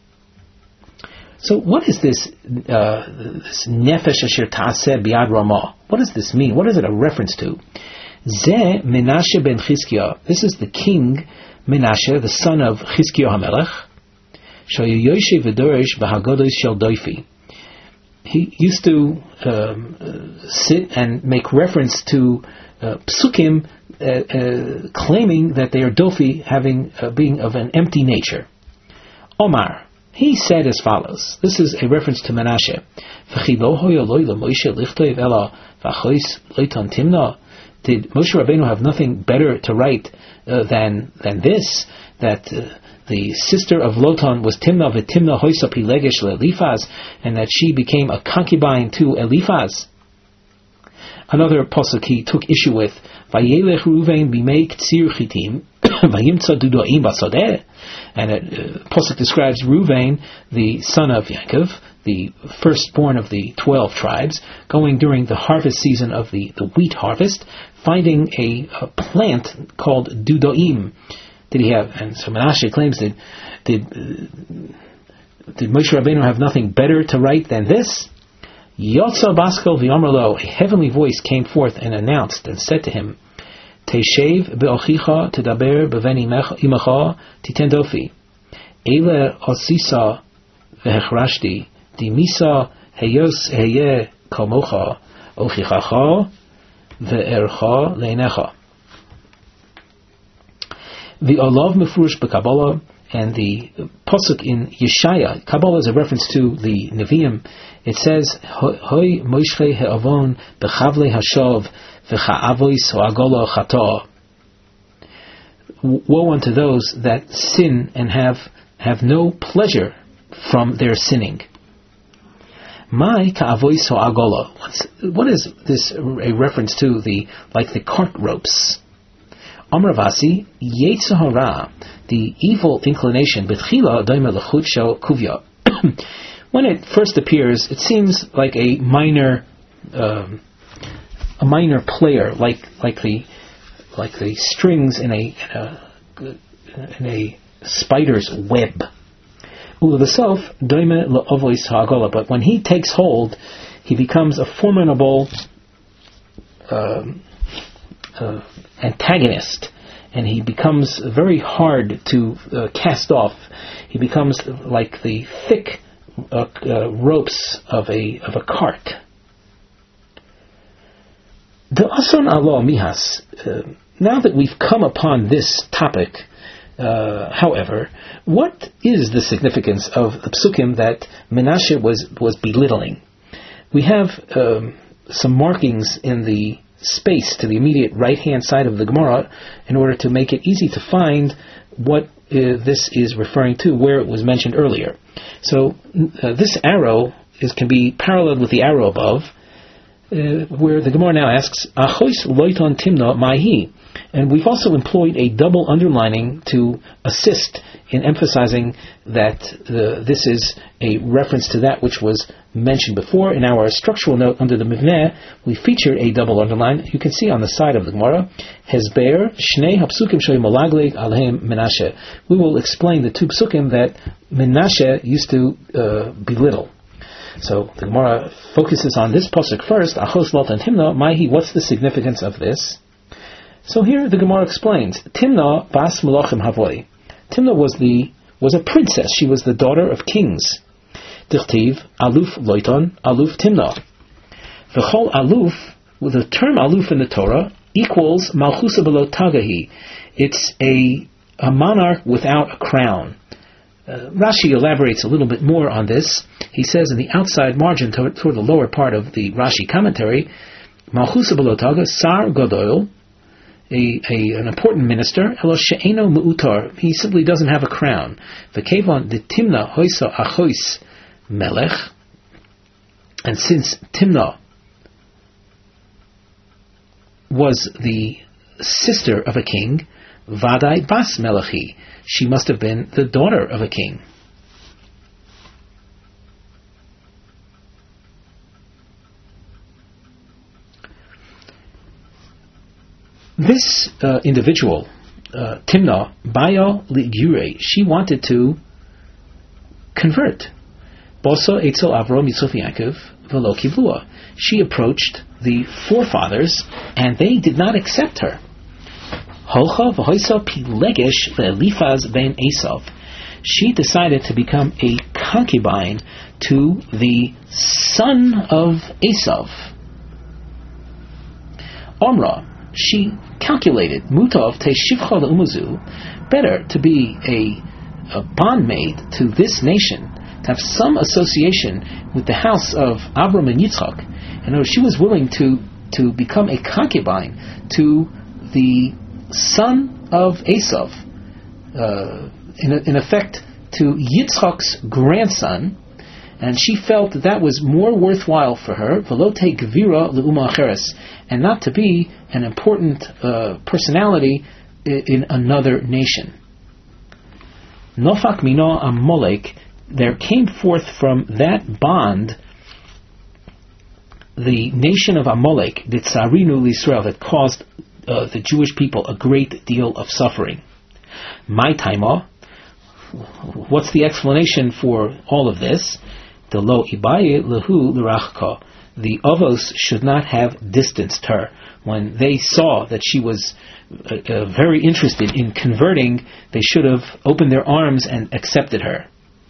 So what is this nefesh asher taseh biyad Ramah? What does this mean? What is it a reference to? Zeh Menashe ben Chizkiah. This is the king Menashe, the son of Chizkiah HaMelech. Shoyoshev v'dorish b'hagodos shel doifi. He used to sit and make reference to psukim claiming that they are dofi, being of an empty nature. Omar, he said as follows. This is a reference to Menashe. V'chilo hoyoloi l'Moshe lichtov ela v'achois loiton timna. Did Moshe Rabbeinu have nothing better to write than this? That the sister of Lotan was Timna v'Timna hoisa pilegesh le'Eliphaz, and that she became a concubine to Eliphaz. Another pasuk he took issue with, Vayelech Ruvain b'mei ktsir chitim vayimtza dudoim basodeh, and pasuk describes Ruvain, the son of Yaakov, the firstborn of the 12 tribes, going during the harvest season of the wheat harvest, finding a plant called dudoim. Did he have? And so Menashe claims that did Moshe Rabbeinu have nothing better to write than this? Yotza Baskel v'Yomar, a heavenly voice came forth and announced and said to him, Teishev be'ochicha tedaber b'veni imacha titen dofi. Eile osisa v'hechrashti dimisa heyos heye komocha ochichacha ve'ercha leinecha. The olav mefurish b'Kabbalah, and the pasuk in Yeshaya, Kabbalah is a reference to the Nevi'im. It says, Hoi Moshe he'avon b'chavle hashov v'cha'avois ho'agola chata. Woe unto those that sin and have no pleasure from their sinning. Mai ka'avois ho'agola. What is this a reference to? The cart ropes. Amravasi Yetzer Hara, the evil inclination, B'tchila Daima L'chut Shel Kuvya. When it first appears, it seems like a minor player, like the strings in a spider's web. Ulevasof Daima L'Ovois Ha'agola. But when he takes hold, he becomes a formidable antagonist, and he becomes very hard to cast off. He becomes like the thick ropes of a cart. The Ason Allah Mihas. Now that we've come upon this topic, However, what is the significance of the psukim that Menashe was belittling? We have some markings in the space to the immediate right-hand side of the Gemara in order to make it easy to find what this is referring to, where it was mentioned earlier. So this arrow can be paralleled with the arrow above, where the Gemara now asks, Achois loiton timna mahi. And we've also employed a double underlining to assist in emphasizing that this is a reference to that which was mentioned before. In our structural note under the Mivneh, we featured a double underline. You can see on the side of the Gemara, Hezber Shnei Hapsukim Shoy Malagleg Alhem Menashe. We will explain the two psukim that Menashe used to belittle. So the Gemara focuses on this pasuk first. Achos lotan timna maihi. What's the significance of this? So here the Gemara explains, Timna bas Melachim Havoi. Timna was a princess. She was the daughter of kings. Dichtiv aluf loiton aluf Timna. V'chol aluf, with the term aluf in the Torah, equals malchusa below tagahi. It's a monarch without a crown. Rashi elaborates a little bit more on this. He says in the outside margin toward the lower part of the Rashi commentary, malchusa below taga sar gadol, an important minister, elo she'eno mu'utar, he simply doesn't have a crown. V'kevon de Timna hoisa achois melech, and since Timna was the sister of a king, vadai bas melechi, she must have been the daughter of a king. This individual, Timna, Bayo Ligure, she wanted to convert. Boso Eitzel Avrom Yisuf Yaakov Velo Kivlua. She approached the forefathers, and they did not accept her. Holcha v'hoisa pilegesh ve'elifaz ben Esav. She decided to become a concubine to the son of Esav. Omra, she calculated, Mutov te'shivcha le'umuzu, better to be a bondmaid to this nation, to have some association with the house of Avram and Yitzchak. And she was willing to become a concubine to the son of Esav, in effect to Yitzchak's grandson, and she felt that was more worthwhile for her, velote gvira le'uma acheres, and not to be an important personality in another nation. Nofak mino Amalek, there came forth from that bond the nation of Amalek, the Tsarinu l'Israel, that caused the Jewish people a great deal of suffering. My taima, what's the explanation for all of this? The lo ibaye lehu l'rachka. The avos should not have distanced her. When they saw that she was very interested in converting, they should have opened their arms and accepted her.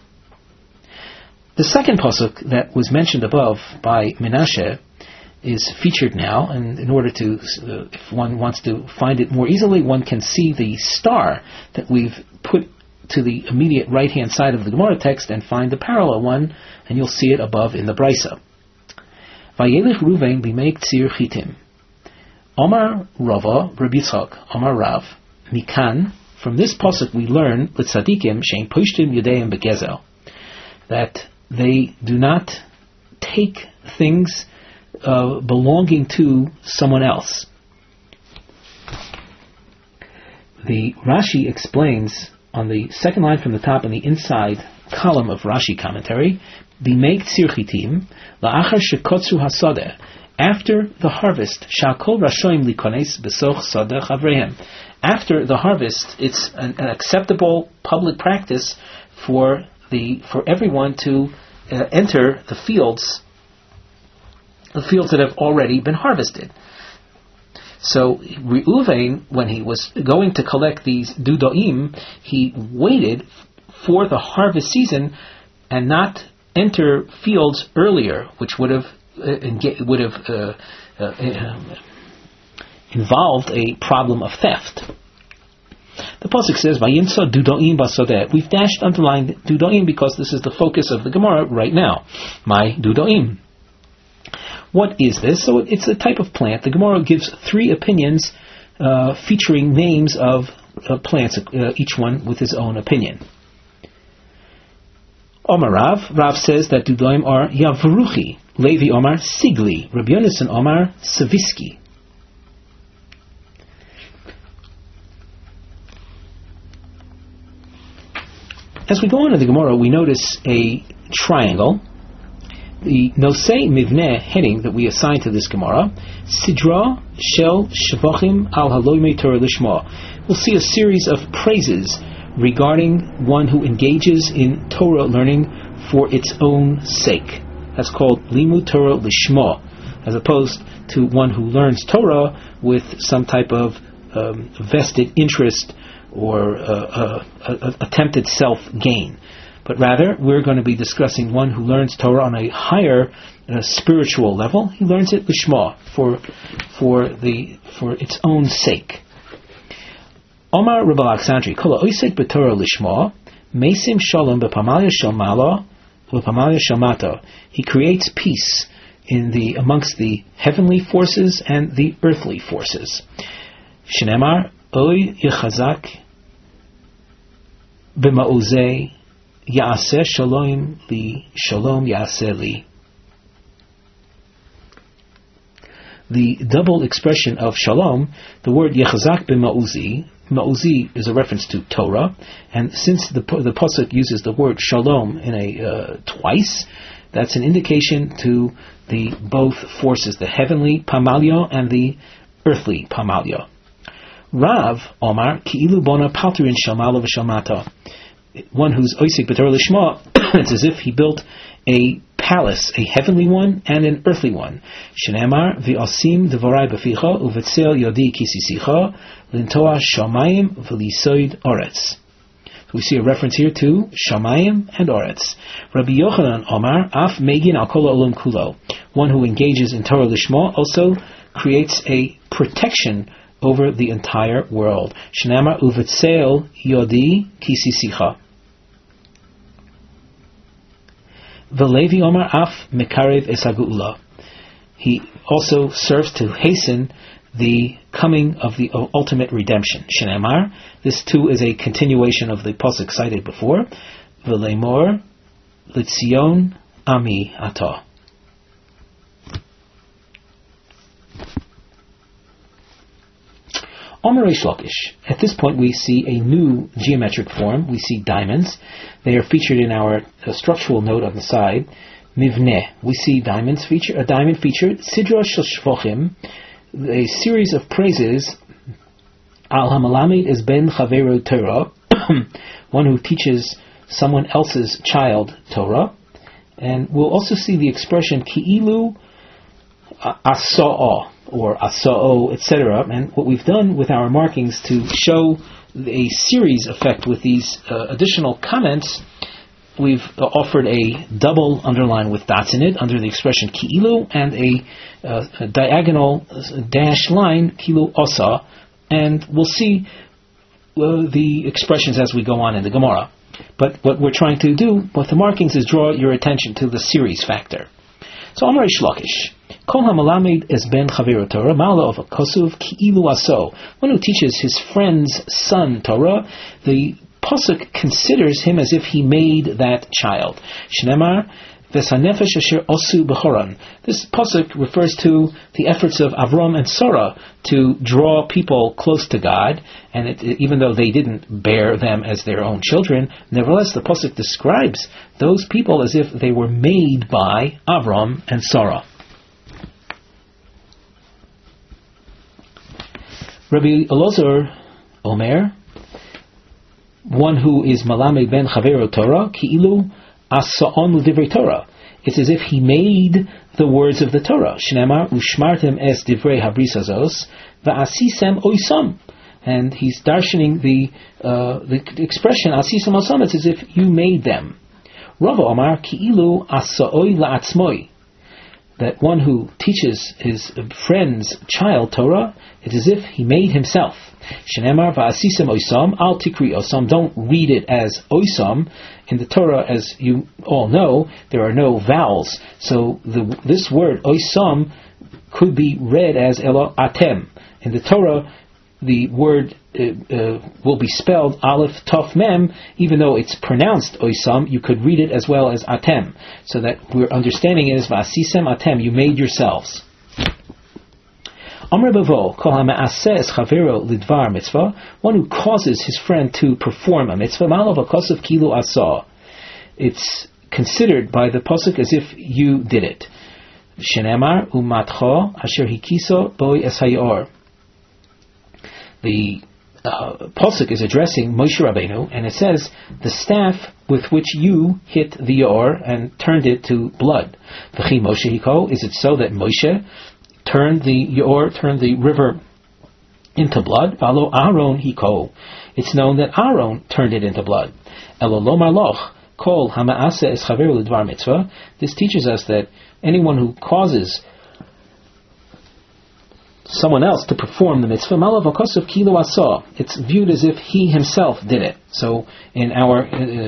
The second pasuk that was mentioned above by Menashe is featured now, and in order to, if one wants to find it more easily, one can see the star that we've put to the immediate right-hand side of the Gemara text and find the parallel one, and you'll see it above in the Brisa. Vayelech Ruvain b'meik tzir chitim. Omar Rava, Rabbi Yitzchak, Omar Rav, Mikan, from this pasuk we learn, l'tzadikim shein poishtim yudeim begezel, that they do not take things belonging to someone else. The Rashi explains on the second line from the top in the inside column of Rashi commentary, b'meik tzir chitim la'achar shekotzu hasadeh, after the harvest, shakol rashoim likones besoch sadeh chavrehem. After the harvest, it's an acceptable public practice for everyone to enter the fields that have already been harvested. So Reuven, when he was going to collect these dudoim, he waited for the harvest season and not enter fields earlier, which would have involved a problem of theft. The pasuk says, "Vayimtza dudoim basodeh." We've underlined dudoim because this is the focus of the Gemara right now. My dudoim. What is this? So it's a type of plant. The Gemara gives 3 opinions featuring names of plants, each one with his own opinion. Omar Rav says that dudoim are Yavruchi. Levi Omar Sigli. Rabbi Yonasan Omar Saviski. As we go on in the Gemara, we notice a triangle. The Nosei Mivneh heading that we assign to this Gemara, Sidra Shel Shevachim Al Haloimei Torah Lishma. We'll see a series of praises regarding one who engages in Torah learning for its own sake. That's called Limud Torah Lishma, as opposed to one who learns Torah with some type of vested interest or attempted self-gain. But rather, we're going to be discussing one who learns Torah on a higher spiritual level. He learns it lishma, for its own sake. Omar Rabbi Alexandri, Kol ha'osek b'Torah lishma, mesim shalom b'pamalya shalmala b'pamalya shalmata. He creates peace amongst the heavenly forces and the earthly forces. Shneimar oy yechazak b'ma'ozei Ya'aseh shalom li, shalom ya'aseh li. The double expression of shalom, the word yechazak b'ma'uzi, ma'uzi is a reference to Torah, and since the pasuk uses the word shalom in twice, that's an indication to the both forces, the heavenly pamalya and the earthly pamalya. Rav Omar ki'ilu bona palterin shalmala v'shalmata. One who's oisik b'Torah lishma, it's as if he built a palace, a heavenly one and an earthly one. Shneimar v'asim devarai b'ficha uvetzel yodi kisisicha lintoa shamayim v'lisoid oretz. So we see a reference here to shamayim and oretz. Rabbi Yochanan Omar af megin al kol ha'olam kulo. One who engages in Torah lishma also creates a protection over the entire world. Shneimar uvetzel yodi kisisicha. V'levi Omar af mekarev esagu'ula. He also serves to hasten the coming of the ultimate redemption. Shneimar, this too is a continuation of the pasuk cited before. V'leimor l'tzion ami atah. Omar Reish Lakish. At this point we see a new geometric form. We see diamonds. They are featured in our structural note on the side. Mivneh. We see a diamond featured. Sidra shel shvochim. A series of praises. Al hamalamed es ben chaveru Torah. One who teaches someone else's child Torah. And we'll also see the expression ki'ilu asa'ah, or asa'o, etc. And what we've done with our markings to show a series effect with these additional comments, we've offered a double underline with dots in it under the expression ki'ilu, and a diagonal dash line ki'ilu osa, and we'll see the expressions as we go on in the Gemara. But what we're trying to do with the markings is draw your attention to the series factor. So Amar Reish Lakish. Kol hamalamed es ben chaveru Torah, ma'ala of a kosuv ki'ilu aso. One who teaches his friend's son Torah, the pasuk considers him as if he made that child. Shneimar v'sanefesh asher osu b'choran. This pasuk refers to the efforts of Avram and Sarah to draw people close to God, and even though they didn't bear them as their own children, nevertheless the pasuk describes those people as if they were made by Avram and Sarah. Rabbi Elazar Omer, one who is malamed ben chaveru Torah, ki'ilu asa'on l'divrei Torah. It's as if he made the words of the Torah. Shneimar ushmartem es divrei habris hazos va'asisem oisam. And he's darshaning the expression asisem oisam. It's as if you made them. Rava Omar ki'ilu asa'oi la'atzmoi. That one who teaches his friend's child Torah, it's as if he made himself. Shenemar va'asisem oisam al tikri osam. Don't read it as oisam. In the Torah, as you all know, there are no vowels. So this word oisam could be read as elo atem. In the Torah, the word will be spelled aleph tov mem, even though it's pronounced oisam. You could read it as well as atem. So that we're understanding it as va'asisem atem. You made yourselves. Amr Bavo, kol ha'ma'aseh es chavero lidvar mitzvah, one who causes his friend to perform a mitzvah, ma'alav ha'kosav kilu asah. It's considered by the pasuk as if you did it. Shenemar umatcho asher hikiso boi es hayor. The pasuk is addressing Moshe Rabbeinu, and it says, the staff with which you hit the yor and turned it to blood. V'chi Moshe hiko, is it so that Moshe turned the river into blood? Valo Aaron hiko. It's known that Aaron turned it into blood. Elo lomar loch kol hama'aseh es chaveru l'dvar mitzvah. This teaches us that anyone who causes someone else to perform the mitzvah, malav ha'kosav kilo asah, it's viewed as if he himself did it. So in our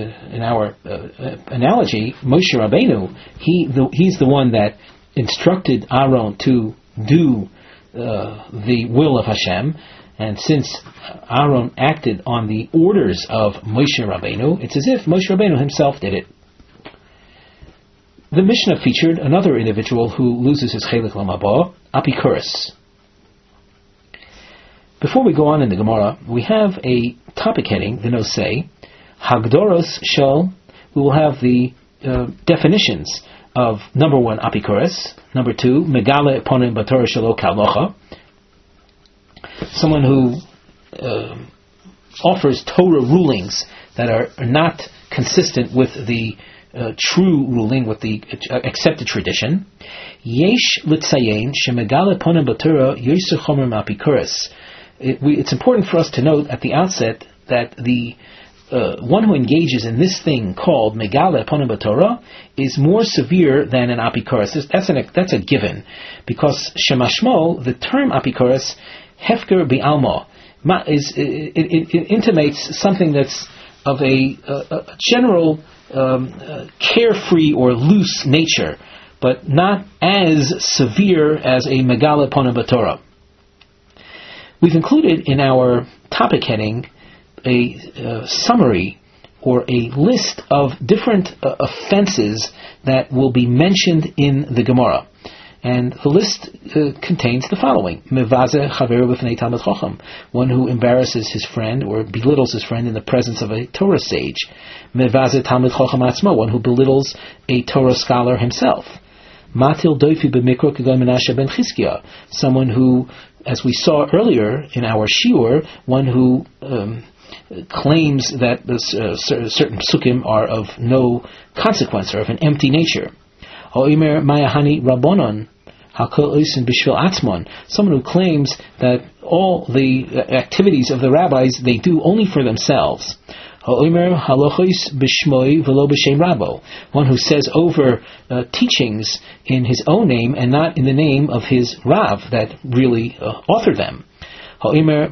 analogy, Moshe Rabbeinu, he's the one that instructed Aaron to do the will of Hashem, and since Aaron acted on the orders of Moshe Rabbeinu, it's as if Moshe Rabbeinu himself did it. The Mishnah featured another individual who loses his chelik lamaba, Apikuros. Before we go on in the Gemara, we have a topic heading, the Nosei, Hagdoros Shel. We will have the definitions of number 1, Apikuros, number 2, Megale Ponim Batorah Shelo Kalocha, someone who offers Torah rulings that are not consistent with the true ruling, with the accepted tradition. Yesh Litzayin Shemegale Ponim Batorah Yosef Chomer Apikuros. It's important for us to note at the outset that the one who engages in this thing called Megale Ponim Batorah is more severe than an Apikuros. That's a given, because Shemashmo, the term Apikuros, Hefker Bi'alma, it intimates something that's of a general carefree or loose nature, but not as severe as a Megale Ponim Batorah. We've included in our topic heading a summary or a list of different offenses that will be mentioned in the Gemara. And the list contains the following: Mevaze chaveru b'fnei talmid chacham, one who embarrasses his friend or belittles his friend in the presence of a Torah sage. Mevaze talmid chacham atzmo, one who belittles a Torah scholar himself. Matil doifi b'mikro k'gon Menashe ben Chizkiah, someone who, as we saw earlier in our shiur, one who claims that certain psukim are of no consequence or of an empty nature. Someone who claims that all the activities of the rabbis they do only for themselves. One who says over teachings in his own name and not in the name of his Rav that really authored them. Someone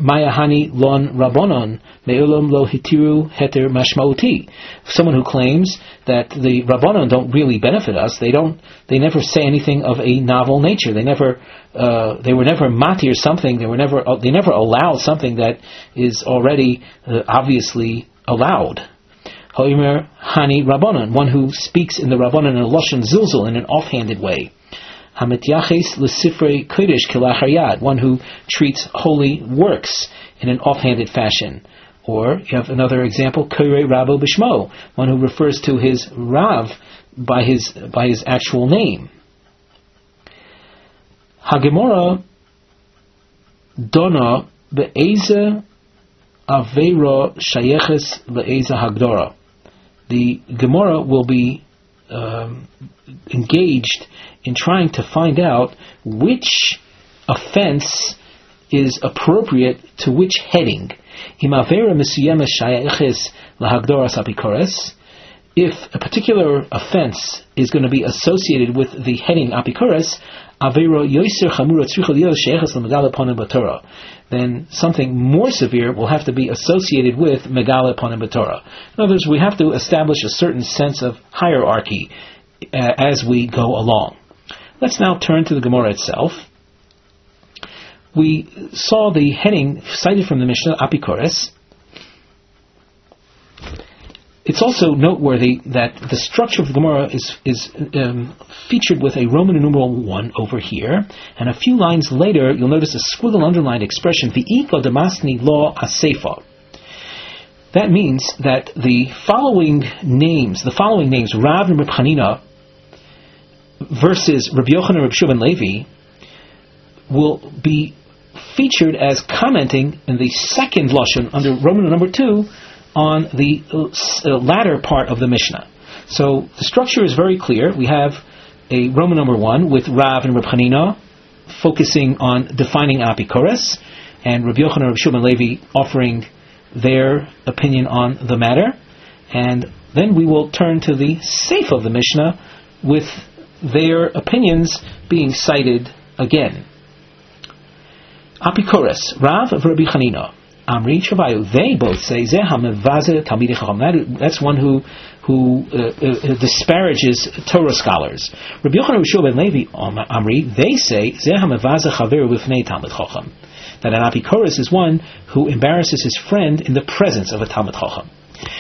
who claims that the Rabbanon don't really benefit us. They never say anything of a novel nature. They were never matir something. They never allow something that is already obviously allowed. Ho'imer Hani Rabbanon, one who speaks in the Rabbanon in a lashon zilzul, in an offhanded way. Hamityaches l'sifrei kodesh kilachar, one who treats holy works in an offhanded fashion. Or you have another example, Korei Rabo Bishmo, one who refers to his Rav by his actual name. Hagemora Dona be'eze Aveira Shayeches le'eze Hagdora. The Gemara will be engaged in trying to find out which offense is appropriate to which heading. If a particular offense is going to be associated with the heading Apikuros, Avera yoser chamura tzricha lios sheichas lemegala ponim b'Torah, then something more severe will have to be associated with megala ponim b'Torah. In other words, we have to establish a certain sense of hierarchy as we go along. Let's now turn to the Gemara itself. We saw the heading cited from the Mishnah, Apikores. It's also noteworthy that the structure of the Gemara is featured with a Roman numeral 1 over here, and a few lines later you'll notice a squiggle underlined expression, V'iko damasni lo asefa. That means that the following names, Rav and Reb Chanina versus Rabbi Yochanan and Reb Shua ben Levi, will be featured as commenting in the second lashon under Roman number 2 on the latter part of the Mishnah. So the structure is very clear. We have a Roman number 1 with Rav and Reb Chanina focusing on defining Apikores, and Rabbi Yochanan and Reb Shua ben Levi offering their opinion on the matter. And then we will turn to the Seif of the Mishnah with their opinions being cited again. Apikores, Rav of Rabbi Chanina, Amri Shavayu, they both say that's one who disparages Torah scholars. Rabbi Yochanan and Reb ben Levi, Amri, they say that an Apikores is one who embarrasses his friend in the presence of a Talmid Chacham.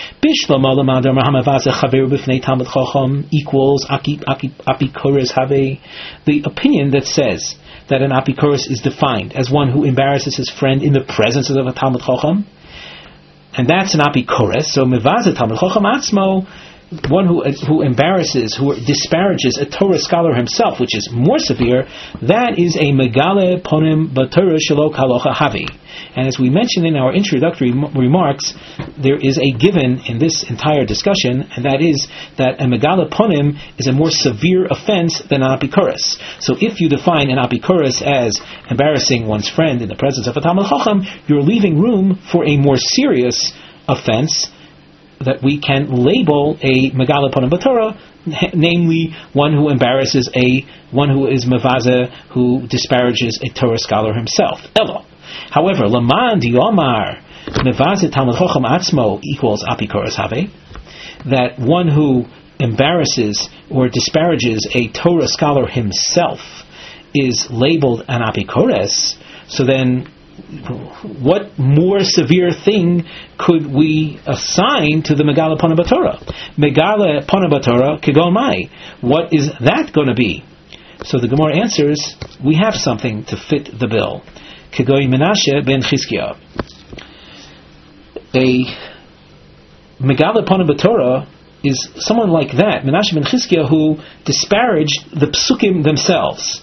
Equals Apikores have the opinion that says that an Apikores is defined as one who embarrasses his friend in the presence of a Talmid Chacham, and that's an Apikores. So Mevaze Talmid Chacham Atzmo, one who embarrasses, who disparages a Torah scholar himself, which is more severe, that is a Megale Ponim B'Torah Shelo Kalocha Havi. And as we mentioned in our introductory remarks, there is a given in this entire discussion, and that is that a Megale Ponim is a more severe offense than an Apikores. So if you define an Apikores as embarrassing one's friend in the presence of a Talmid Chacham, you're leaving room for a more serious offense that we can label a Megala Ponim B'Torah, namely one who embarrasses one who is Mevaze, who disparages a Torah scholar himself. Elo. However, Laman Diomar Mevaze Talmid Chacham Atzmo equals Apikores Have, that one who embarrasses or disparages a Torah scholar himself is labeled an Apikores, so then what more severe thing could we assign to the Megala Ponim B'Torah? Megala Ponim B'Torah Kegon Mai. What is that going to be? So the Gemara answers, we have something to fit the bill. Kegon Menashe ben Chizkiah. A Megala Ponim B'Torah is someone like that, Menashe ben Chizkiah, who disparaged the Psukim themselves.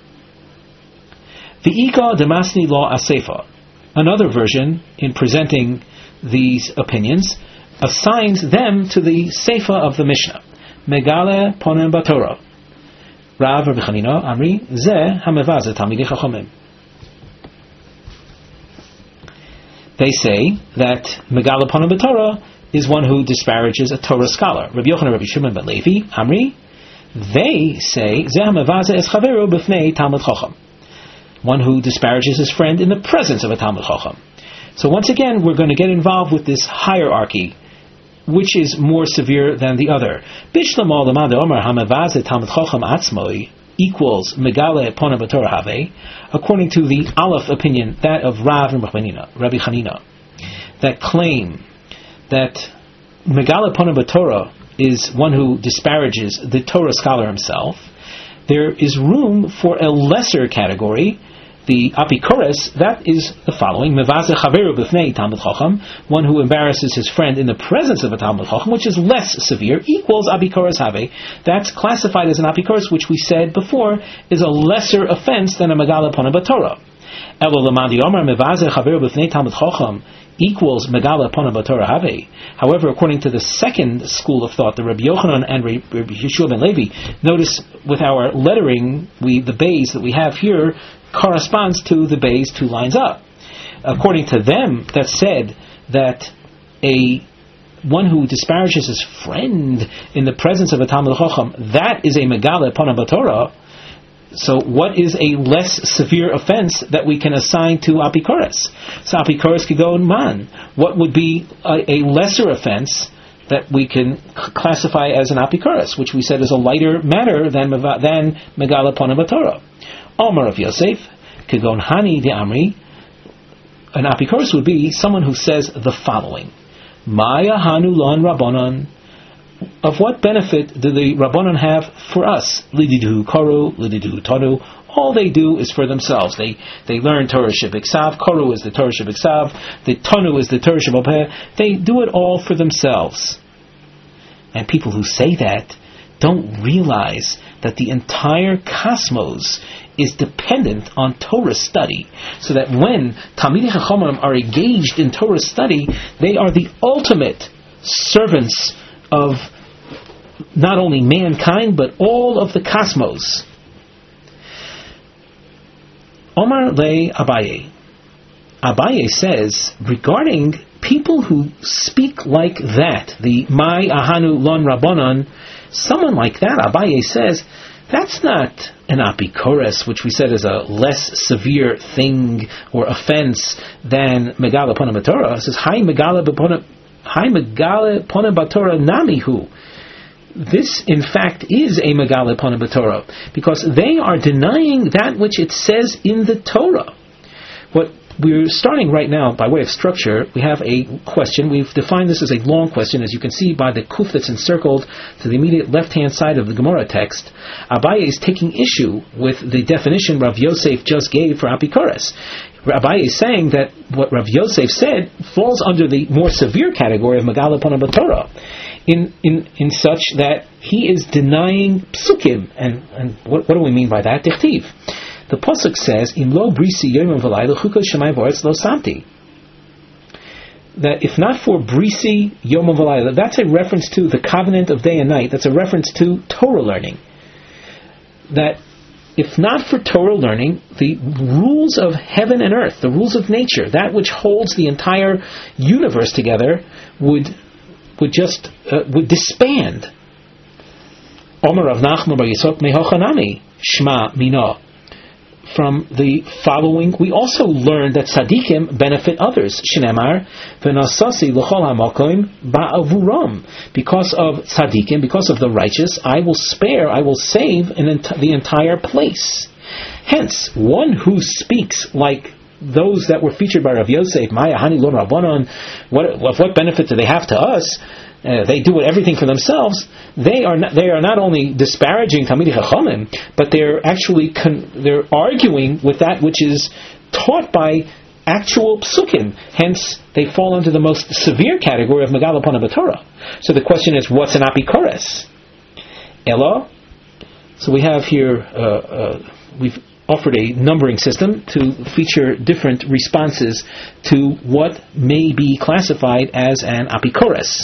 The Ika Damasni Law Asefa, another version in presenting these opinions, assigns them to the Seifa of the Mishnah. Megale Ponim B'Torah. Rav Rabbi Chanina Amri Ze Hamevaze Talmidei Chachamim. They say that Megale Ponim B'Torah is one who disparages a Torah scholar. Rabbi Yochanan Rabbi Shimon ben Levi Amri, they say Ze Hamevaze Es Chaveru B'Fnei Talmid Chacham, one who disparages his friend in the presence of a Talmid Chacham. So once again, we're going to get involved with this hierarchy, which is more severe than the other. Bishlam al Lamad Omer Hamevaze Talmid Chacham Atzmoi equals Megale Ponim B'Torah Have, according to the Aleph opinion, that of Rav and Rabbi Chanina, that claim that Megale Ponim B'Torah is one who disparages the Torah scholar himself. There is room for a lesser category, the Apikores, that is the following: Mevaze Chaveru B'Fnei Talmid Chacham, one who embarrasses his friend in the presence of a Talmid Chacham, which is less severe, equals Apikores Have. That's classified as an Apikores, which we said before is a lesser offense than a Megala Ponim B'Torah. Elo Lamadi Omer Mevaze Chaveru B'Fnei Talmid Chacham equals Megala Ponim B'Torah Have. However, according to the second school of thought, the Rabbi Yochanan and Rabbi Yeshua ben Levi, notice with our lettering, the bays that we have here corresponds to the bays 2 lines up. According to them, that said that one who disparages his friend in the presence of a Talmid Chacham, that is a Megala Ponim B'Torah. So what is a less severe offense that we can assign to apikoros? So apikoros could go in man. What would be a lesser offense that we can classify as an apikoros, which we said is a lighter matter than megala pona b'Torah? Omar of Yosef, Kegon Hani de Amri. An apikoros would be someone who says the following: Maya Hanu Lon Rabbanon. Of what benefit do the Rabbanon have for us? Lididu Koru, Lididu Tonu. All they do is for themselves. They learn Torah Shebiksav. Koru is the Torah Shebiksav. The Tonu is the Torah Shebopeh. They do it all for themselves. And people who say that don't realize that the entire cosmos is dependent on Torah study. So that when Talmidei Chachamim are engaged in Torah study, they are the ultimate servants of not only mankind, but all of the cosmos. Omar le Abaye. Abaye says, regarding people who speak like that, the Mai Ahanu Lon Rabbanon, someone like that, Abaye says, that's not an apikoros, which we said is a less severe thing or offense than Megala Pona b'Torah. It says, Hai Megala Pona b'Torah Namihu. This, in fact, is a Megala Pona b'Torah, because they are denying that which it says in the Torah. What we're starting right now, by way of structure, we have a question. We've defined this as a long question, as you can see by the kuf that's encircled to the immediate left-hand side of the Gemara text. Abaye is taking issue with the definition Rav Yosef just gave for apikoros. Abaye is saying that what Rav Yosef said falls under the more severe category of Megala Pona b'Torah, in such that he is denying psukim. And what do we mean by that? Dichtiv. The pasuk says, "Im lo brisi yomim v'layla chukot shemayim v'aretz lo samti." That if not for brisi yomim v'layla, that's a reference to the covenant of day and night. That's a reference to Torah learning. That if not for Torah learning, the rules of heaven and earth, the rules of nature, that which holds the entire universe together, would disband. Omer Rav Nachman bar Yitzchak mehochanami shma mina. From the following, we also learn that tzaddikim benefit others. Shnemar v'nasasi l'chol hamakom ba'avuram. Because of tzaddikim, because of the righteous, I will save the entire place. Hence, one who speaks like those that were featured by Rav Yosef, Maya Hani Lon Rabbanon, what benefit do they have to us? They do everything for themselves. They are not only disparaging Talmidei Chachamim, but they're actually they're arguing with that which is taught by actual psukim. Hence, they fall into the most severe category of Megala Pona b'Torah. So the question is, what's an apikoros? Ella. So we have here we've offered a numbering system to feature different responses to what may be classified as an apikoros.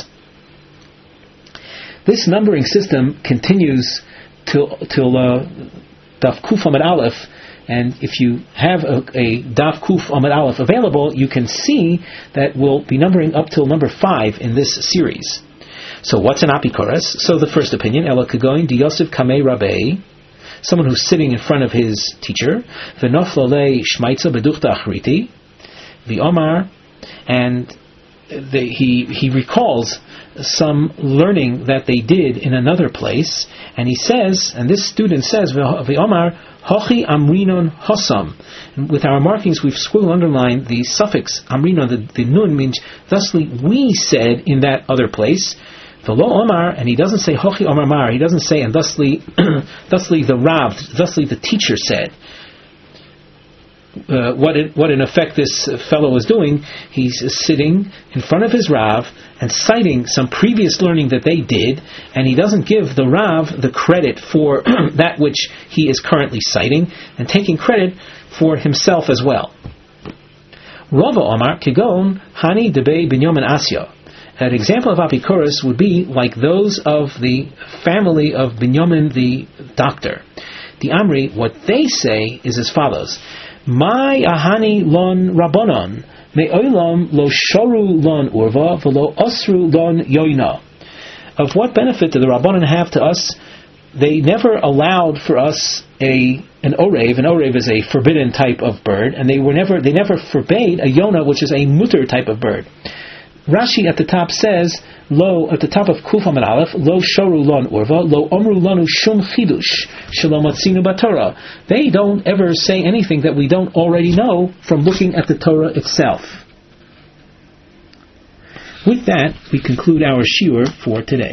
This numbering system continues till Daf Kuf Amud Aleph, and if you have a Daf Kuf Amud Aleph available, you can see that we'll be numbering up till number 5 in this series. So what's an apikoros? So the first opinion, Ela Kagoin Di Yosef Kamei Rabei, someone who's sitting in front of his teacher, V'noflolei Shmaitza Beduchta Achriti, V'omar, and he recalls some learning that they did in another place, and he says, and this student says, V'omar Hochi Amrinon Hosam. And with our markings, we've squiggled underlined the suffix Amrinon. The nun means, thusly we said in that other place. The Lo Omar, and he doesn't say Hochi Omar Mar. He doesn't say, and thusly the Rav, thusly the teacher said. What in effect this fellow is doing, he's sitting in front of his Rav and citing some previous learning that they did, and he doesn't give the Rav the credit for that which he is currently citing, and taking credit for himself as well. Rava Omar Kigon Hani Debei Binyamin Asya. An example of apikoros would be like those of the family of Binyamin the doctor. The Amri, what they say is as follows: Mai ahani lon rabbanon me'olam lo shoru lon urva v'lo osru lon yoina. Of what benefit do the rabbanon have to us? they never allowed for us an orev. An orev is a forbidden type of bird, and they never forbade a yona, which is a mutter type of bird. Rashi at the top says, "Lo," at the top of Kuf Amud Aleph, "Lo shoru lon urva, lo omru lanu shum chidush, shelo matzinu b'Torah." They don't ever say anything that we don't already know from looking at the Torah itself. With that, we conclude our shiur for today.